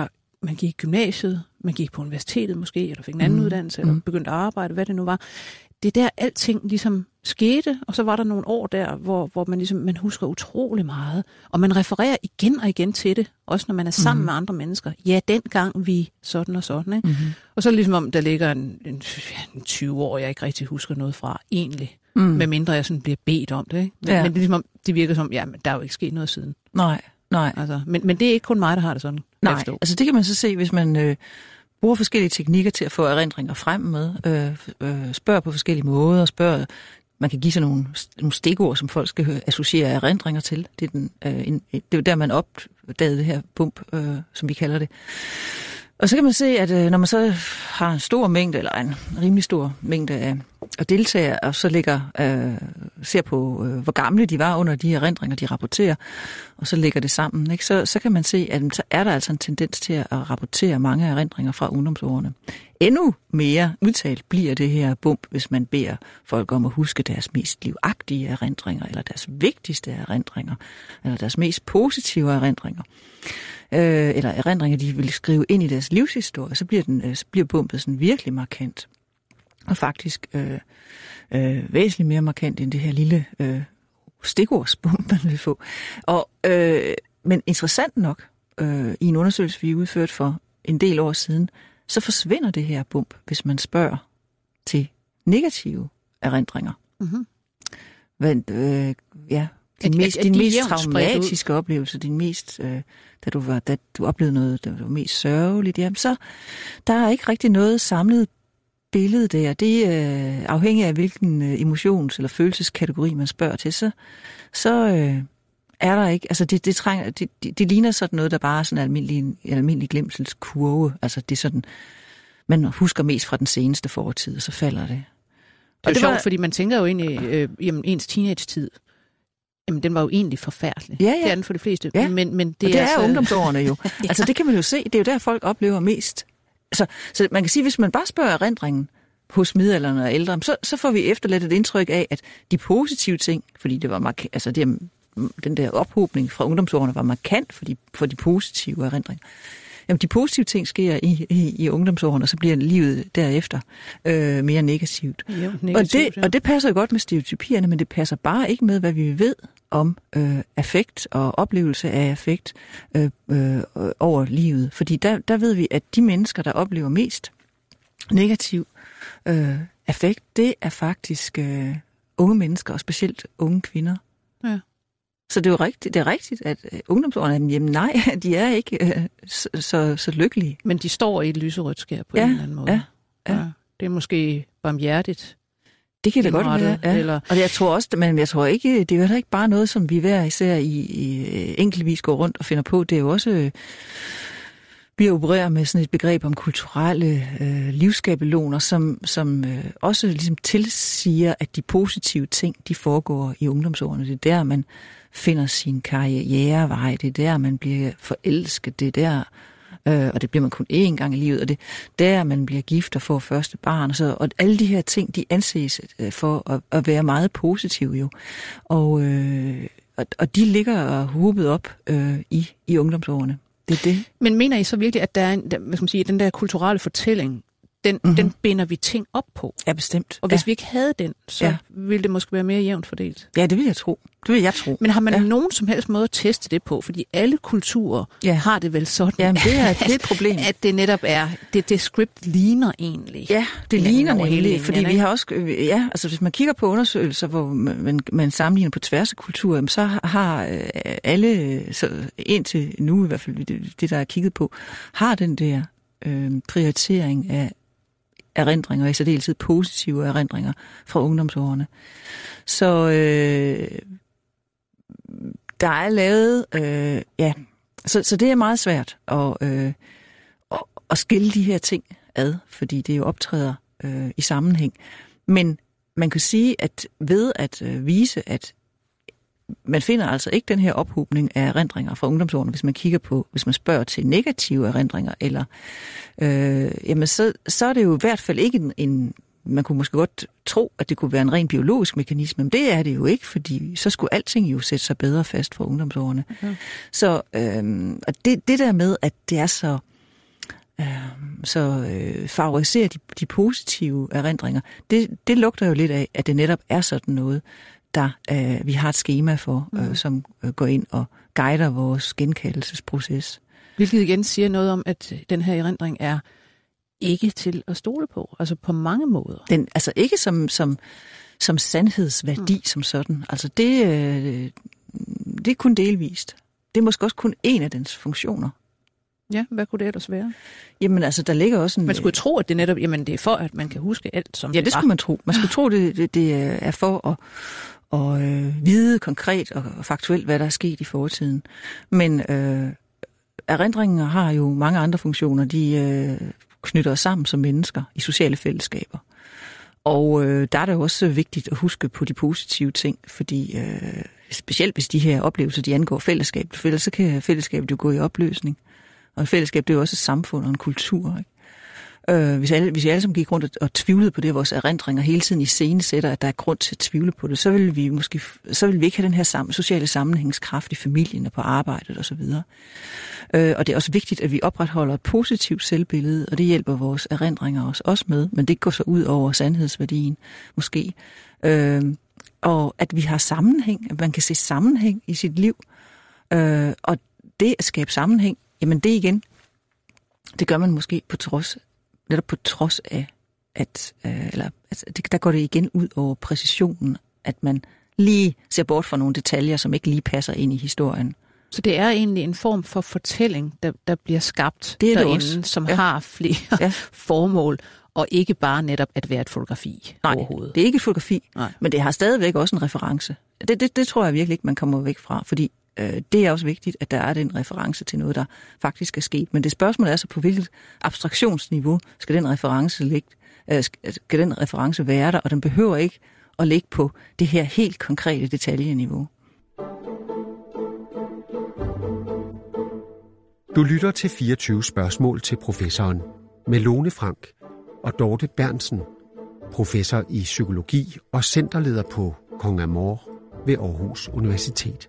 [SPEAKER 5] man gik i gymnasiet, man gik på universitetet måske, eller fik en anden uddannelse, eller begyndte at arbejde, hvad det nu var. Det er der, alting ligesom skete, og så var der nogle år der, hvor man ligesom, man husker utrolig meget, og man refererer igen og igen til det, også når man er sammen med andre mennesker. Ja, dengang vi sådan og sådan, ikke? Og så ligesom om, der ligger en 20 år, jeg ikke rigtig husker noget fra, egentlig. Medmindre jeg sådan bliver bedt om det, ikke? Men det, ligesom, det virker som, ja, men der er jo ikke sket noget siden.
[SPEAKER 6] Nej.
[SPEAKER 5] Altså, men det er ikke kun mig, der har det sådan.
[SPEAKER 6] Nej, altså det kan man så se, hvis man bruger forskellige teknikker til at få erindringer frem med, spørger på forskellige måder, man kan give sådan nogle stikord, som folk skal associere erindringer til. Det er jo der, man opdagede det her bump, som vi kalder det. Og så kan man se, at når man så har en stor mængde, eller en rimelig stor mængde af deltagere, og så ser på, hvor gamle de var under de erindringer, de rapporterer, og så lægger det sammen, ikke? Så kan man se, at så er der altså en tendens til at rapportere mange erindringer fra ungdomsårene. Endnu mere udtalt bliver det her bump, hvis man beder folk om at huske deres mest livagtige erindringer, eller deres vigtigste erindringer, eller deres mest positive erindringer. Eller erindringer, de vil skrive ind i deres livshistorie, så bliver bumpet sådan virkelig markant. Og faktisk væsentligt mere markant end det her lille stikordsbump, man vil få. Men interessant nok, i en undersøgelse, vi udførte for en del år siden, så forsvinder det her bump, hvis man spørger til negative erindringer. Din mest traumatiske oplevelse, din mest, da du oplevede noget, der var mest sørgeligt, jamen så der er ikke rigtig noget samlet billede der. Det er afhængig af hvilken emotions- eller følelseskategori man spørger til, så er der ikke, altså det ligner sådan noget, der bare er sådan en almindelig glemselskurve. Altså det er sådan, man husker mest fra den seneste fortid, og så falder det.
[SPEAKER 5] Det er jo sjovt, fordi man tænker jo egentlig, ens teenage-tid, jamen, den var jo egentlig forfærdelig.
[SPEAKER 6] Ja.
[SPEAKER 5] Det er den for de fleste.
[SPEAKER 6] Ja.
[SPEAKER 5] Men
[SPEAKER 6] det er ungdomsårene jo. Altså det kan man jo se, det er jo der, folk oplever mest. Så man kan sige, hvis man bare spørger erindringen hos middelalderen og ældre, så får vi efterladt et indtryk af, at de positive ting, fordi det var den der ophobning fra ungdomsårene var markant for de positive erindringer. Jamen, de positive ting sker i ungdomsårene, og så bliver livet derefter mere negativt.
[SPEAKER 5] Jo, negativt,
[SPEAKER 6] og det passer jo godt med stereotypierne, men det passer bare ikke med, hvad vi ved om affekt og oplevelse af affekt over livet. Fordi der ved vi, at de mennesker, der oplever mest negativ affekt, det er faktisk unge mennesker, og specielt unge kvinder.
[SPEAKER 5] Ja.
[SPEAKER 6] Så det er rigtigt, at ungdomsårene, jamen nej, de er ikke så lykkelige.
[SPEAKER 5] Men de står i et lyserødt skær på en eller anden måde. Ja. Det er måske barmhjertigt.
[SPEAKER 6] Det kan det godt være, ja.
[SPEAKER 5] Eller...
[SPEAKER 6] Og jeg tror også, men jeg tror ikke, det er jo ikke bare noget, som vi hver især i enkeltvis går rundt og finder på. Det er jo også, vi opererer med sådan et begreb om kulturelle livsskabeloner, som også ligesom tilsiger, at de positive ting, de foregår i ungdomsårene. Det er der, man finder sin karrierevej, det er der, man bliver forelsket, det er der, og det bliver man kun én gang i livet, og det der, man bliver gift og får første barn, og alle de her ting, de anses for at være meget positive jo, og de ligger hobet op i ungdomsårene. Det er det.
[SPEAKER 5] Men mener I så virkelig, at der er den der kulturelle fortælling, den binder vi ting op på?
[SPEAKER 6] Ja, bestemt.
[SPEAKER 5] Og hvis vi ikke havde den, så ville det måske være mere jævnt fordelt.
[SPEAKER 6] Ja, det vil jeg tro.
[SPEAKER 5] Men har man nogen som helst måde at teste det på? Fordi alle kulturer har det vel sådan,
[SPEAKER 6] jamen, det er et problem.
[SPEAKER 5] At det netop er, det script ligner egentlig.
[SPEAKER 6] Ja, det ligner nemlig, fordi vi har også, altså hvis man kigger på undersøgelser, hvor man sammenligner på tværs af kulturer, så har alle, så indtil nu i hvert fald, det der er kigget på, har den der prioritering af erindringer, i særdeleshed positive erindringer fra ungdomsårene. Så der er lavet, så det er meget svært at skille de her ting ad, fordi det jo optræder i sammenhæng. Men man kan sige, at ved at vise, at man finder altså ikke den her ophobning af erindringer fra ungdomsårene, hvis man spørger til negative erindringer, eller jamen så er det jo i hvert fald ikke man kunne måske godt tro, at det kunne være en ren biologisk mekanisme, men det er det jo ikke, fordi så skulle alting jo sætte sig bedre fast fra ungdomsårene. Okay. Så og det der med, at det er så favoriserer de positive erindringer. Det lugter jo lidt af, at det netop er sådan noget, der vi har et skema for, som går ind og guider vores genkaldelsesproces. Hvilket
[SPEAKER 5] igen siger noget om, at den her erindring er ikke til at stole på, altså på mange måder.
[SPEAKER 6] Den, altså ikke som sandhedsværdi som sådan. Altså det er kun delvist. Det er måske også kun en af dens funktioner.
[SPEAKER 5] Ja, hvad kunne det ellers være?
[SPEAKER 6] Jamen altså, der ligger også en...
[SPEAKER 5] Man skulle tro, at det netop, jamen det er for, at man kan huske alt, som
[SPEAKER 6] det skulle man tro. Man skulle tro, det er for at vide konkret og faktuelt, hvad der er sket i fortiden. Men erindringer har jo mange andre funktioner. De knytter os sammen som mennesker i sociale fællesskaber. Og der er det jo også vigtigt at huske på de positive ting, fordi specielt hvis de her oplevelser, de angår fællesskabet, for ellers så kan fællesskabet jo gå i opløsning. Og et fællesskab, det er jo også et samfund og en kultur, ikke? Hvis vi alle sammen gik rundt og tvivlede på det, vores erindringer hele tiden iscenesætter, at der er grund til at tvivle på det, så vil vi ikke have den her sociale sammenhængskraft i familien og på arbejdet osv. Og det er også vigtigt, at vi opretholder et positivt selvbillede, og det hjælper vores erindringer også med, men det går så ud over sandhedsværdien måske. Og at vi har sammenhæng, at man kan se sammenhæng i sit liv, og det at skabe sammenhæng, jamen det igen, det gør man måske netop på trods af, der går det igen ud over præcisionen, at man lige ser bort fra nogle detaljer, som ikke lige passer ind i historien.
[SPEAKER 5] Så det er egentlig en form for fortælling, der bliver skabt
[SPEAKER 6] det
[SPEAKER 5] derinde, som har flere formål, og ikke bare netop at være et fotografi overhovedet.
[SPEAKER 6] Det er ikke et fotografi, men det har stadigvæk også en reference. Det tror jeg virkelig ikke, man kommer væk fra, fordi det er også vigtigt, at der er den reference til noget, der faktisk er sket. Men det spørgsmål er så, på hvilket abstraktionsniveau skal den reference være der, og den behøver ikke at ligge på det her helt konkrete detaljeniveau.
[SPEAKER 3] Du lytter til 24 spørgsmål til professoren med Lone Frank og Dorte Berntsen, professor i psykologi og centerleder på Kong Amor ved Aarhus Universitet.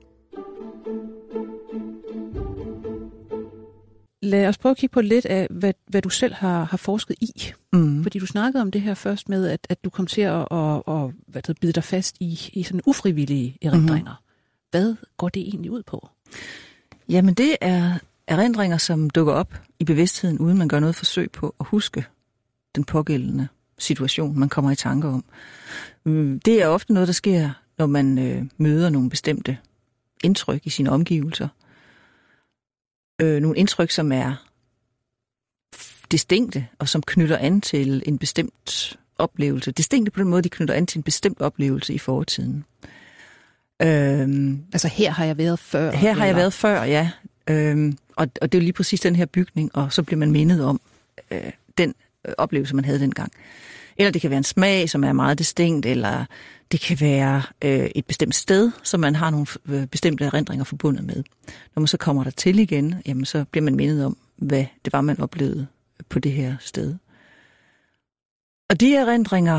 [SPEAKER 5] Lad os prøve at kigge på lidt af, hvad du selv har forsket i. Fordi du snakkede om det her først med, at du kom til at bide dig fast i sådan ufrivillige erindringer. Hvad går det egentlig ud på?
[SPEAKER 6] Jamen det er erindringer, som dukker op i bevidstheden, uden man gør noget forsøg på at huske den pågældende situation, man kommer i tanker om. Det er ofte noget, der sker, når man møder nogle bestemte indtryk i sine omgivelser. Nogle indtryk, som er distinkte, og som knytter an til en bestemt oplevelse. Distinkte på den måde, de knytter an til en bestemt oplevelse i fortiden.
[SPEAKER 5] Altså her har jeg været før?
[SPEAKER 6] Her har jeg været før, ja. Og det er jo lige præcis den her bygning, og så bliver man mindet om den oplevelse, man havde dengang. Eller det kan være en smag, som er meget distinkt, eller det kan være et bestemt sted, som man har nogle bestemte erindringer forbundet med. Når man så kommer der til igen, jamen så bliver man mindet om, hvad det var, man oplevede på det her sted. Og de erindringer,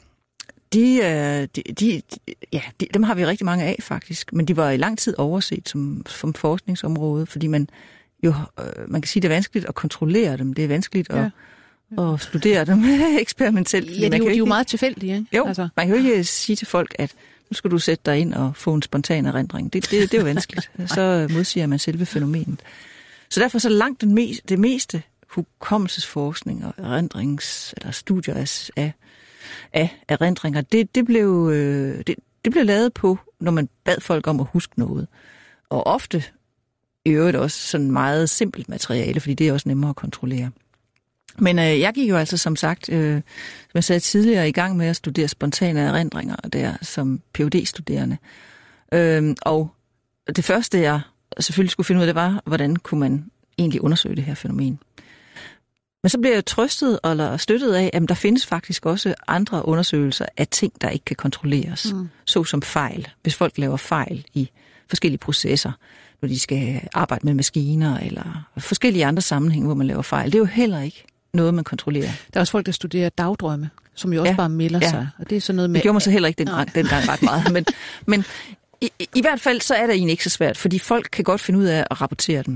[SPEAKER 6] dem har vi rigtig mange af faktisk, men de var i lang tid overset som forskningsområde, fordi man kan sige, det er vanskeligt at kontrollere dem, det er vanskeligt at studere dem eksperimentelt.
[SPEAKER 5] Ja, de er jo meget tilfældige, ikke?
[SPEAKER 6] Jo, altså. Man kan jo ikke sige til folk, at nu skal du sætte dig ind og få en spontan erindring. Det er jo vanskeligt. Så modsiger man selve fænomenet. Så derfor så langt det meste hukommelsesforskning og eller studier af erindringer, det blev lavet på, når man bad folk om at huske noget. Og ofte i øvrigt også sådan meget simpelt materiale, fordi det er også nemmere at kontrollere. Men jeg gik jo altså som sagt, som jeg sagde tidligere, i gang med at studere spontane erindringer der som Ph.D.-studerende. Og det første, jeg selvfølgelig skulle finde ud af, det var, hvordan kunne man egentlig undersøge det her fænomen. Men så blev jeg trøstet eller støttet af, at der findes faktisk også andre undersøgelser af ting, der ikke kan kontrolleres. Såsom fejl. Hvis folk laver fejl i forskellige processer, når de skal arbejde med maskiner eller forskellige andre sammenhænge, hvor man laver fejl. Det er jo heller ikke noget, man kontrollerer.
[SPEAKER 5] Der er også folk, der studerer dagdrømme, som jo også bare melder sig. Og det er sådan noget med...
[SPEAKER 6] Det gjorde man så heller ikke dengang ret meget. Men i hvert fald så er det egentlig ikke så svært, fordi folk kan godt finde ud af at rapportere dem.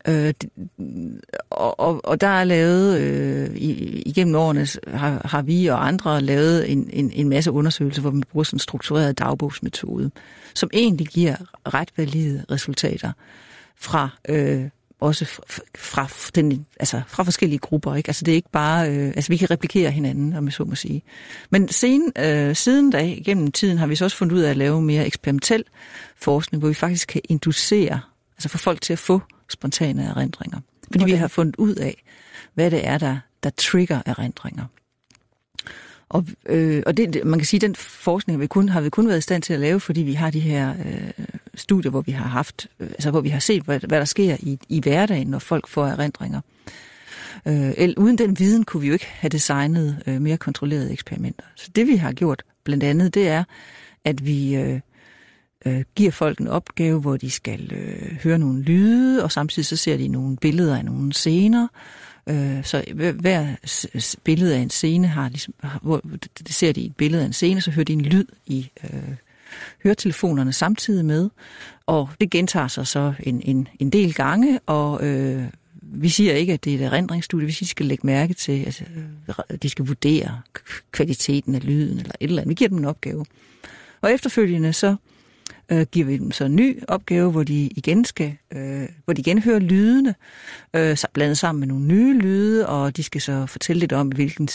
[SPEAKER 6] Og der er lavet, igennem årene har vi og andre lavet en masse undersøgelser, hvor man bruger sådan en struktureret dagbogsmetode, som egentlig giver ret valide resultater fra også fra forskellige grupper, ikke? Altså det er ikke bare, vi kan replikere hinanden, om jeg så må sige. Men siden da, gennem tiden, har vi så også fundet ud af at lave mere eksperimentel forskning, hvor vi faktisk kan inducere, altså få folk til at få spontane erindringer. Fordi vi har fundet ud af, hvad det er, der trigger erindringer. Og det, man kan sige, den forskning har vi kun været i stand til at lave, fordi vi har de her studier, hvor vi har haft, hvor vi har set, hvad der sker i hverdagen, når folk får erindringer. Uden den viden kunne vi jo ikke have designet mere kontrollerede eksperimenter. Så det vi har gjort blandt andet, det er, at vi giver folk en opgave, hvor de skal høre nogle lyde, og samtidig så ser de nogle billeder af nogle scener. Så hver billede af en scene hvor det ser de et billede af en scene, så hører de en lyd i høretelefonerne samtidig med, og det gentager sig så en del gange, og vi siger ikke, at det er et erindringsstudie, vi siger, at de skal lægge mærke til, altså de skal vurdere kvaliteten af lyden eller et eller andet. Vi giver dem en opgave. Og efterfølgende så giver vi dem så en ny opgave, hvor de igen hører lydene, så blandet sammen med nogle nye lyde, og de skal så fortælle lidt om, hvilken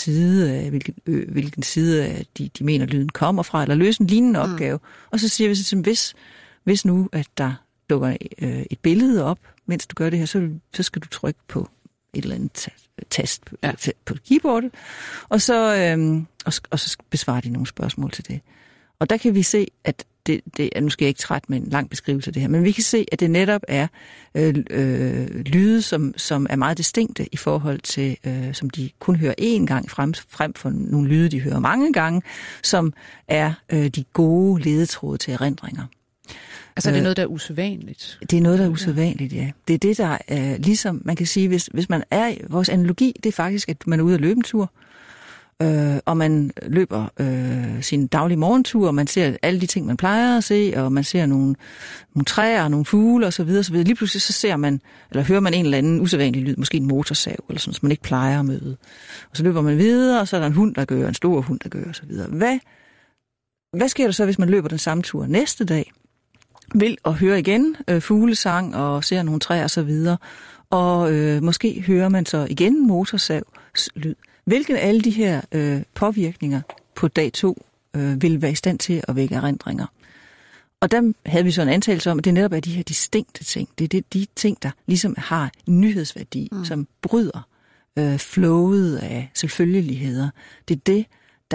[SPEAKER 6] side de mener, lyden kommer fra, eller løse en lignende opgave. Og så siger vi så, hvis nu, at der dukker et billede op, mens du gør det her, så skal du trykke på et eller andet tast på keyboardet, og så besvarer de nogle spørgsmål til det. Og der kan vi se, at det nu skal jeg ikke træt med en lang beskrivelse af det her, men vi kan se, at det netop er lyde, som er meget distinkte i forhold til, som de kun hører én gang frem for nogle lyde, de hører mange gange, som er de gode ledetråde til erindringer.
[SPEAKER 5] Altså det er noget, der er usædvanligt?
[SPEAKER 6] Det er noget, der er usædvanligt, ja. Det er det, der er ligesom, man kan sige, hvis man er i vores analogi, det er faktisk, at man er ude at løbe en tur, og man løber sin daglige morgentur, og man ser alle de ting, man plejer at se, og man ser nogle træer, nogle fugle osv. Lige pludselig så ser man, eller hører man en eller anden usædvanlig lyd, måske en motorsav, eller sådan, som man ikke plejer at møde. Og så løber man videre, og så er der en hund, der gør, en stor hund, der gør osv. Hvad sker der så, hvis man løber den samme tur næste dag? Vil og høre igen fuglesang, og ser nogle træer osv. Og måske hører man så igen motorsavs lyd. Hvilken af alle de her påvirkninger på dag 2 vil være i stand til at vække erindringer? Og der havde vi så en antagelse om, at det netop er de her distinkte ting. Det er de ting, der ligesom har nyhedsværdi, som bryder flowet af selvfølgeligheder. Det er det,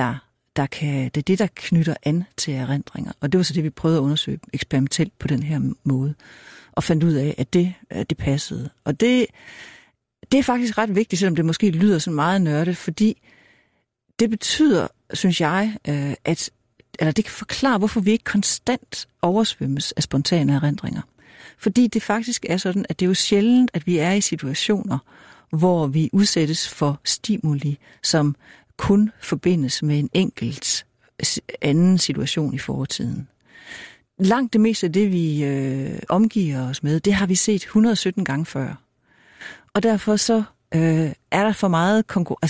[SPEAKER 6] der knytter an til erindringer. Og det var så det, vi prøvede at undersøge eksperimentelt på den her måde. Og fandt ud af, at det passede. Og det er faktisk ret vigtigt, selvom det måske lyder sådan meget nørdet, fordi det betyder, synes jeg, eller det kan forklare, hvorfor vi ikke konstant oversvømmes af spontane erindringer. Fordi det faktisk er sådan, at det er jo sjældent, at vi er i situationer, hvor vi udsættes for stimuli, som kun forbindes med en enkelt anden situation i fortiden. Langt det meste af det, vi omgiver os med, det har vi set 117 gange før. Og derfor så er der for meget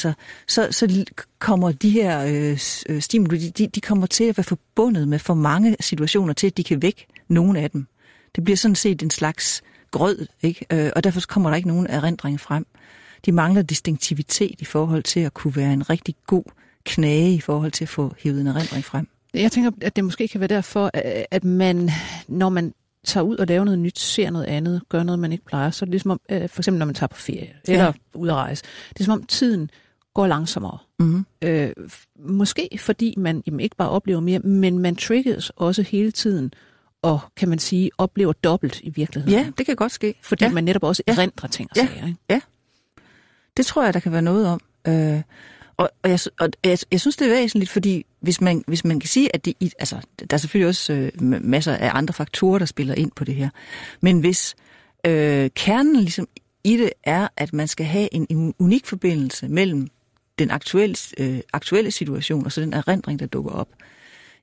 [SPEAKER 6] så kommer de her stimuli, de kommer til at være forbundet med for mange situationer til, at de kan vække nogle af dem. Det bliver sådan set en slags grød, ikke? Og derfor kommer der ikke nogen erindring frem. De mangler distinktivitet i forhold til at kunne være en rigtig god knage i forhold til at få hævet en erindring frem. Jeg
[SPEAKER 5] tænker, at det måske kan være derfor, at man, når man tager ud og laver noget nyt, ser noget andet, gør noget, man ikke plejer, så er det ligesom om, for eksempel når man tager på ferie, eller ud at rejse, det er som om tiden går langsommere. Mm-hmm. Måske fordi man ikke bare oplever mere, men man triggers også hele tiden, og kan man sige, oplever dobbelt i virkeligheden.
[SPEAKER 6] Ja, det kan godt ske.
[SPEAKER 5] Fordi man netop også erindrer ting og sager. Ikke?
[SPEAKER 6] Ja, det tror jeg, der kan være noget om. Og jeg synes, det er væsentligt, fordi hvis man kan sige, at der er selvfølgelig også masser af andre faktorer, der spiller ind på det her. Men hvis kernen ligesom i det er, at man skal have en unik forbindelse mellem den aktuelle situation og så den erindring, der dukker op,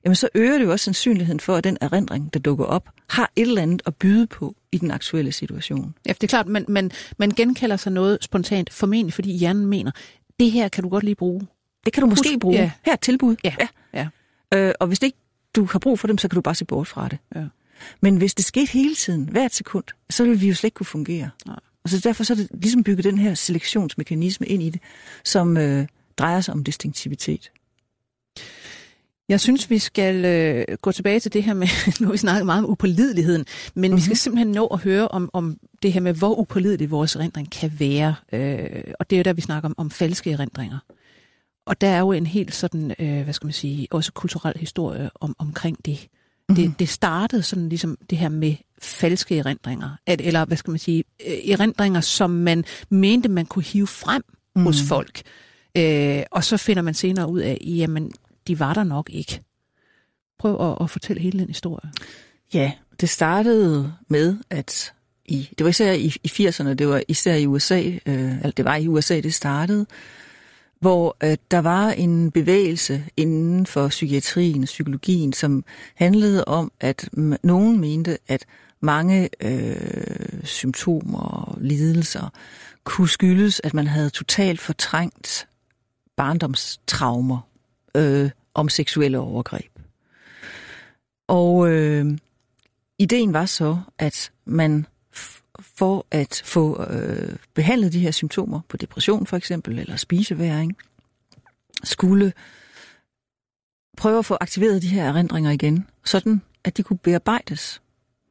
[SPEAKER 6] jamen så øger det jo også sandsynligheden for, at den erindring, der dukker op, har et eller andet at byde på i den aktuelle situation.
[SPEAKER 5] Ja, det er klart, man genkalder sig noget spontant, formentlig fordi hjernen mener, det her kan du godt lige bruge.
[SPEAKER 6] Det kan du måske bruge.
[SPEAKER 5] Ja.
[SPEAKER 6] Her er et tilbud.
[SPEAKER 5] Ja.
[SPEAKER 6] Og hvis ikke du har brug for dem, så kan du bare se bort fra det.
[SPEAKER 5] Ja.
[SPEAKER 6] Men hvis det skete hele tiden, hvert sekund, så vil vi jo slet ikke kunne fungere. Nej. Og så derfor så er det ligesom bygget den her selektionsmekanisme ind i det, som drejer sig om distinktivitet.
[SPEAKER 5] Jeg synes, vi skal gå tilbage til det her med, nu har vi snakket meget om upålideligheden, men vi skal simpelthen nå at høre om det her med, hvor upålidelig vores erindring kan være. Og det er jo der, vi snakker om falske erindringer. Og der er jo en helt sådan, også kulturel historie omkring det. Det startede sådan ligesom det her med falske erindringer, eller erindringer, som man mente, man kunne hive frem hos folk. Og så finder man senere ud af, jamen, de var der nok ikke. Prøv at fortælle hele den historie.
[SPEAKER 6] Ja, det startede med, at det var især i 80'erne, det var især i USA, det var i USA, det startede, hvor der var en bevægelse inden for psykiatrien og psykologien, som handlede om, at nogen mente, at mange symptomer og lidelser kunne skyldes, at man havde totalt fortrængt barndomstraumer om seksuelle overgreb. Og ideen var så, at man for at få behandlet de her symptomer på depression for eksempel, eller spisevægring, skulle prøve at få aktiveret de her erindringer igen, sådan at de kunne bearbejdes.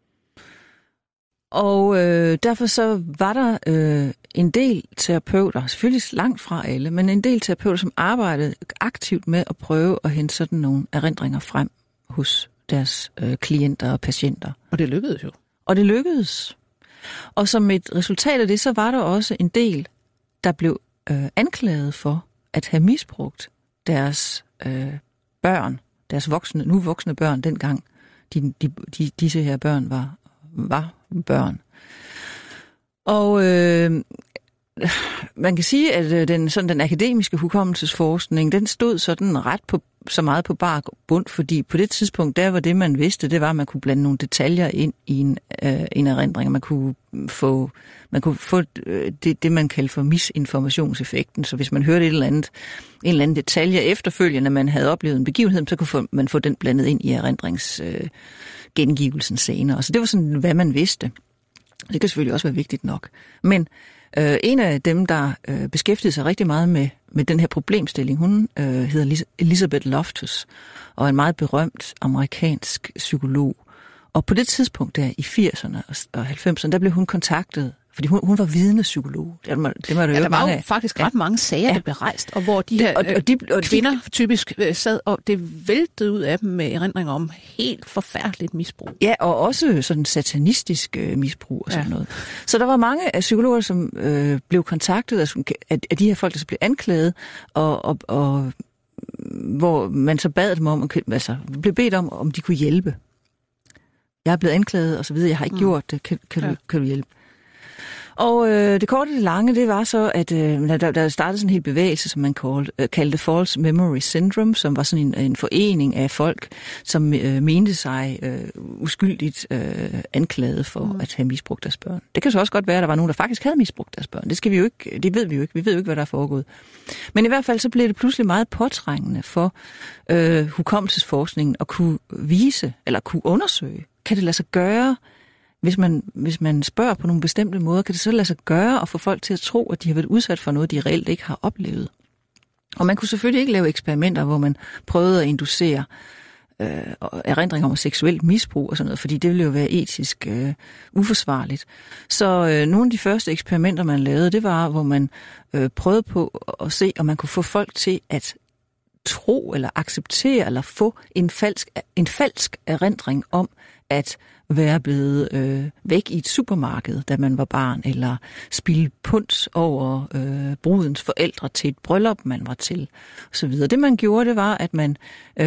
[SPEAKER 6] Og derfor så var der en del terapeuter, selvfølgelig langt fra alle, men en del terapeuter, som arbejdede aktivt med at prøve at hente sådan nogle erindringer frem hos deres klienter og patienter.
[SPEAKER 5] Og det lykkedes jo.
[SPEAKER 6] Og det lykkedes. Og som et resultat af det, så var der også en del, der blev anklaget for at have misbrugt deres børn, deres nu voksne børn dengang. Disse her børn var børn. Og man kan sige, at den akademiske hukommelsesforskning, den stod sådan så meget på bar bund, fordi på det tidspunkt, der var det, man vidste, det var, at man kunne blande nogle detaljer ind i en erindring. Man kunne få det, man kalder for misinformationseffekten. Så hvis man hørte en eller anden detalje efterfølgende, man havde oplevet en begivenhed, så kunne man få den blandet ind i erindringsgengivelsen senere. Så det var sådan, hvad man vidste. Det kan selvfølgelig også være vigtigt nok. Men en af dem, der beskæftigede sig rigtig meget med den her problemstilling, hun hedder Elizabeth Loftus, og er en meget berømt amerikansk psykolog. Og på det tidspunkt der i 80'erne og 90'erne, der blev hun kontaktet, fordi hun var vidnepsykolog. Der
[SPEAKER 5] var jo faktisk ret mange sager, der blev rejst, og hvor de her kvinder typisk sad, og det væltede ud af dem med erindringer om helt forfærdeligt misbrug. Ja,
[SPEAKER 6] og også sådan satanistisk misbrug og sådan noget. Så der var mange af psykologer, som blev kontaktet af de her folk, der blev anklaget, og hvor man så bad dem om, blev bedt om de kunne hjælpe. Jeg er blevet anklaget, og så videre, jeg har ikke gjort det, kan du hjælpe? Og det korte og det lange, det var så, at der startede sådan en hel bevægelse, som man kaldte False Memory Syndrome, som var sådan en forening af folk, som mente sig uskyldigt anklaget for at have misbrugt deres børn. Det kan så også godt være, at der var nogen, der faktisk havde misbrugt deres børn. Det ved vi jo ikke. Vi ved jo ikke, hvad der er foregået. Men i hvert fald så blev det pludselig meget påtrængende for hukommelsesforskningen at kunne vise, eller kunne undersøge, kan det lade sig gøre, hvis man spørger på nogle bestemte måder, kan det så lade sig gøre at få folk til at tro, at de har været udsat for noget, de reelt ikke har oplevet. Og man kunne selvfølgelig ikke lave eksperimenter, hvor man prøvede at inducere erindringer om seksuelt misbrug og sådan noget, fordi det ville jo være etisk uforsvarligt. Så nogle af de første eksperimenter, man lavede, det var, hvor man prøvede på at se, om man kunne få folk til at tro eller acceptere eller få en falsk erindring om at være blevet væk i et supermarked, da man var barn, eller spille punds over brudens forældre til et bryllup, man var til, osv. Det man gjorde, det var, at man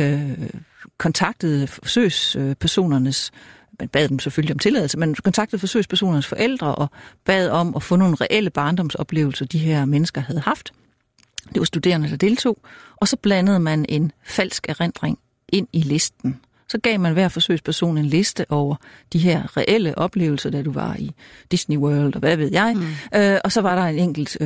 [SPEAKER 6] kontaktede forsøgspersonernes, man bad dem selvfølgelig om tilladelse, man kontaktede forsøgspersonernes forældre og bad om at få nogle reelle barndomsoplevelser, de her mennesker havde haft. Det var studerende, der deltog, og så blandede man en falsk erindring ind i listen. Så gav man hver forsøgsperson en liste over de her reelle oplevelser, da du var i Disney World, og hvad ved jeg. Og så var der en enkelt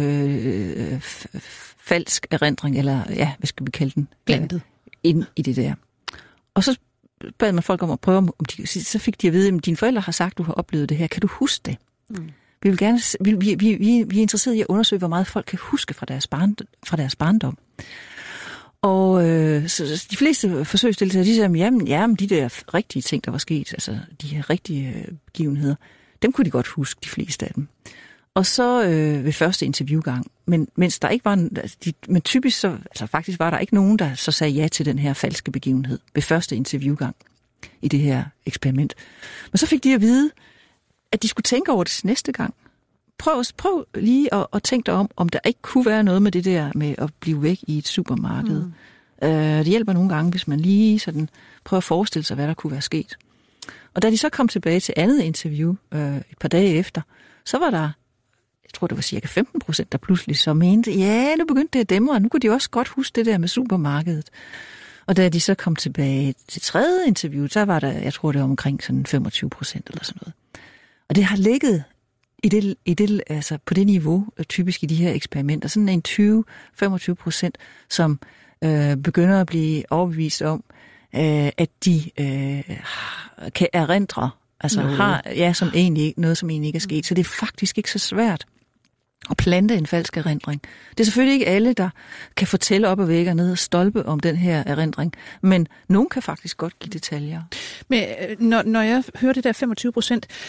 [SPEAKER 6] falsk erindring, eller ja, hvad skal vi kalde den?
[SPEAKER 5] Glemtet.
[SPEAKER 6] Ind i det der. Og så bad man folk om at prøve, så fik de at vide, at dine forældre har sagt, du har oplevet det her. Kan du huske det? Vi vil gerne, vi er interesserede i at undersøge, hvor meget folk kan huske fra deres barndom. Og så de fleste forsøgsdeltagere, de siger, jamen de der rigtige ting, der var sket, altså de her rigtige begivenheder, dem kunne de godt huske, de fleste af dem. Og så ved første interviewgang, men mens der ikke var, men typisk så, altså faktisk var der ikke nogen, der så sagde ja til den her falske begivenhed ved første interviewgang i det her eksperiment. Men så fik de at vide, at de skulle tænke over det til næste gang. Prøv lige at tænke dig om der ikke kunne være noget med det der med at blive væk i et supermarked. Det hjælper nogle gange, hvis man lige sådan prøver at forestille sig, hvad der kunne være sket. Og da de så kom tilbage til andet interview et par dage efter, så var der, jeg tror det var cirka 15%, der pludselig så mente, ja, nu begyndte det at dæmre, og nu kunne de også godt huske det der med supermarkedet. Og da de så kom tilbage til tredje interview, så var der, jeg tror det var omkring sådan 25% eller sådan noget. Og det har ligget altså på det niveau, typisk i de her eksperimenter, sådan en 20-25%, som begynder at blive overbevist om, at de kan erindre, altså har, som egentlig ikke er sket. Så det er faktisk ikke så svært at plante en falsk erindring. Det er selvfølgelig ikke alle, der kan fortælle op ad væg og ned og stolpe om den her erindring, men nogen kan faktisk godt give detaljer.
[SPEAKER 5] Men når jeg hører det der 25%,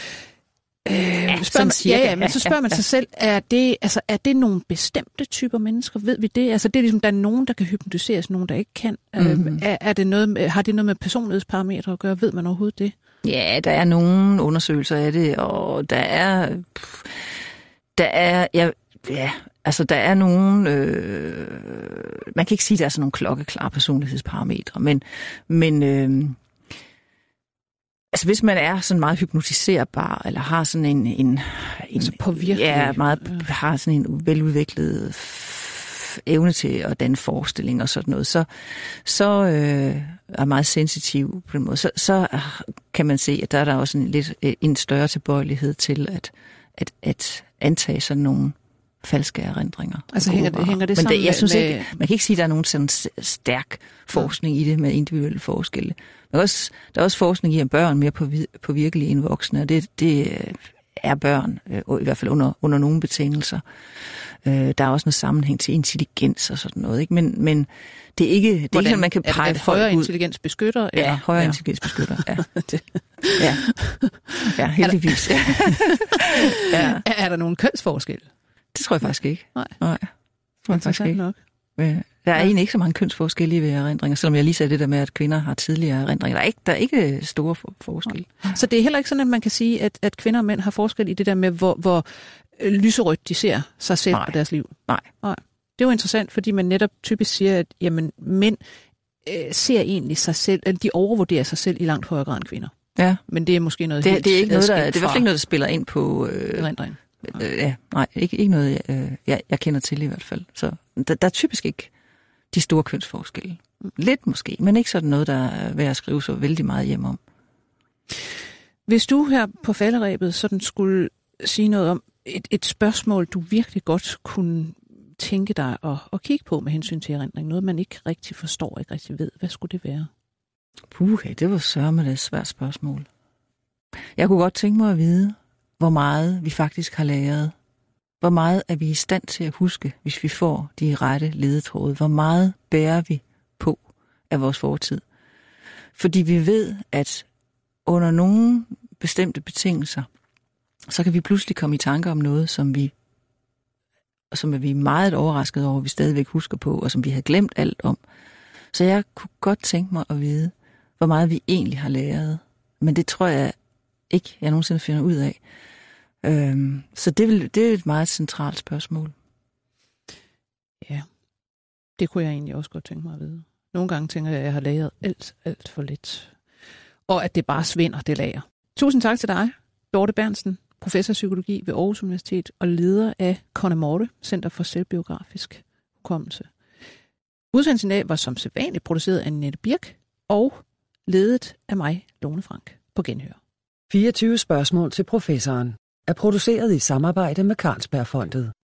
[SPEAKER 5] så spørger man sig selv, er det nogle bestemte typer mennesker? Ved vi det? Altså det er ligesom, der er nogen, der kan hypnotiseres, nogen, der ikke kan. Er det noget, har det noget med personlighedsparametre at gøre? Ved man overhovedet det?
[SPEAKER 6] Ja, der er nogle undersøgelser af det, og der er nogle, man kan ikke sige, at der er sådan nogle klokkeklare personlighedsparametre, men altså hvis man er sådan meget hypnotiserbar, eller har sådan en
[SPEAKER 5] altså påvirkelig.
[SPEAKER 6] Ja, har sådan en veludviklet evne til at danne forestilling og sådan noget, så er meget sensitiv på den måde, så kan man se, at der er der også en større tilbøjelighed til at antage sådan nogle falske erindringer.
[SPEAKER 5] Altså hænger det sammen
[SPEAKER 6] jeg synes ikke, man kan ikke sige, at der er nogen sådan stærk forskning i det med individuelle forskelle. Der er også forskning i, at børn mere påvirkelige end voksne, og det er børn, i hvert fald under nogle betingelser. Der er også noget sammenhæng til intelligens og sådan noget, ikke? Men det er ikke sådan, man kan pege det
[SPEAKER 5] højere intelligens beskytter?
[SPEAKER 6] Ja, højere intelligens beskytter, ja. Ja, heldigvis. Ja.
[SPEAKER 5] Er der nogen kønsforskel?
[SPEAKER 6] Det tror jeg faktisk ikke.
[SPEAKER 5] Nej.
[SPEAKER 6] Tror jeg faktisk ikke.
[SPEAKER 5] Nok.
[SPEAKER 6] Der er egentlig ikke så mange kønsforskelle ved erindringer, selvom jeg lige sagde det der med, at kvinder har tidligere erindringer. Der er ikke store forskelle.
[SPEAKER 5] Så det er heller ikke sådan, at man kan sige, at kvinder og mænd har forskel i det der med, hvor lyserødt de ser sig selv og deres liv?
[SPEAKER 6] Nej.
[SPEAKER 5] Det er jo interessant, fordi man netop typisk siger, at jamen, mænd ser egentlig sig selv, eller de overvurderer sig selv i langt højere grad end kvinder. Ja. Men det er måske noget helt
[SPEAKER 6] det er ikke noget, det er i hvert fald ikke noget, der spiller ind på
[SPEAKER 5] erindringen.
[SPEAKER 6] Ikke noget, jeg kender til i hvert fald. Så der er typisk ikke de store kønsforskelle. Lidt måske, men ikke sådan noget, der er værd at skrive så vældig meget hjem om.
[SPEAKER 5] Hvis du her på falderebet sådan skulle sige noget om et spørgsmål, du virkelig godt kunne tænke dig at kigge på med hensyn til erindring, noget man ikke rigtig forstår, ikke rigtig ved, hvad skulle det være?
[SPEAKER 6] Det var sørme et svært spørgsmål. Jeg kunne godt tænke mig at vide, hvor meget vi faktisk har læret. Hvor meget er vi i stand til at huske, hvis vi får de rette ledetråde? Hvor meget bærer vi på af vores fortid? Fordi vi ved, at under nogle bestemte betingelser, så kan vi pludselig komme i tanker om noget, som er vi meget overrasket over, vi stadigvæk husker på, og som vi har glemt alt om. Så jeg kunne godt tænke mig at vide, hvor meget vi egentlig har læret. Men det tror jeg ikke, jeg nogensinde finder ud af. Så det er et meget centralt spørgsmål.
[SPEAKER 5] Ja, det kunne jeg egentlig også godt tænke mig at vide. Nogle gange tænker jeg, at jeg har læret alt for lidt. Og at det bare svinder, det lager. Tusind tak til dig, Dorte Berntsen, professor i psykologi ved Aarhus Universitet og leder af Connemorte, Center for Selvbiografisk Hukommelse. Udsendelsen af var som sædvanligt produceret af Annette Birk. og ledet af mig, Lone Frank, på genhør.
[SPEAKER 4] 24 spørgsmål til professoren er produceret i samarbejde med Carlsbergfondet.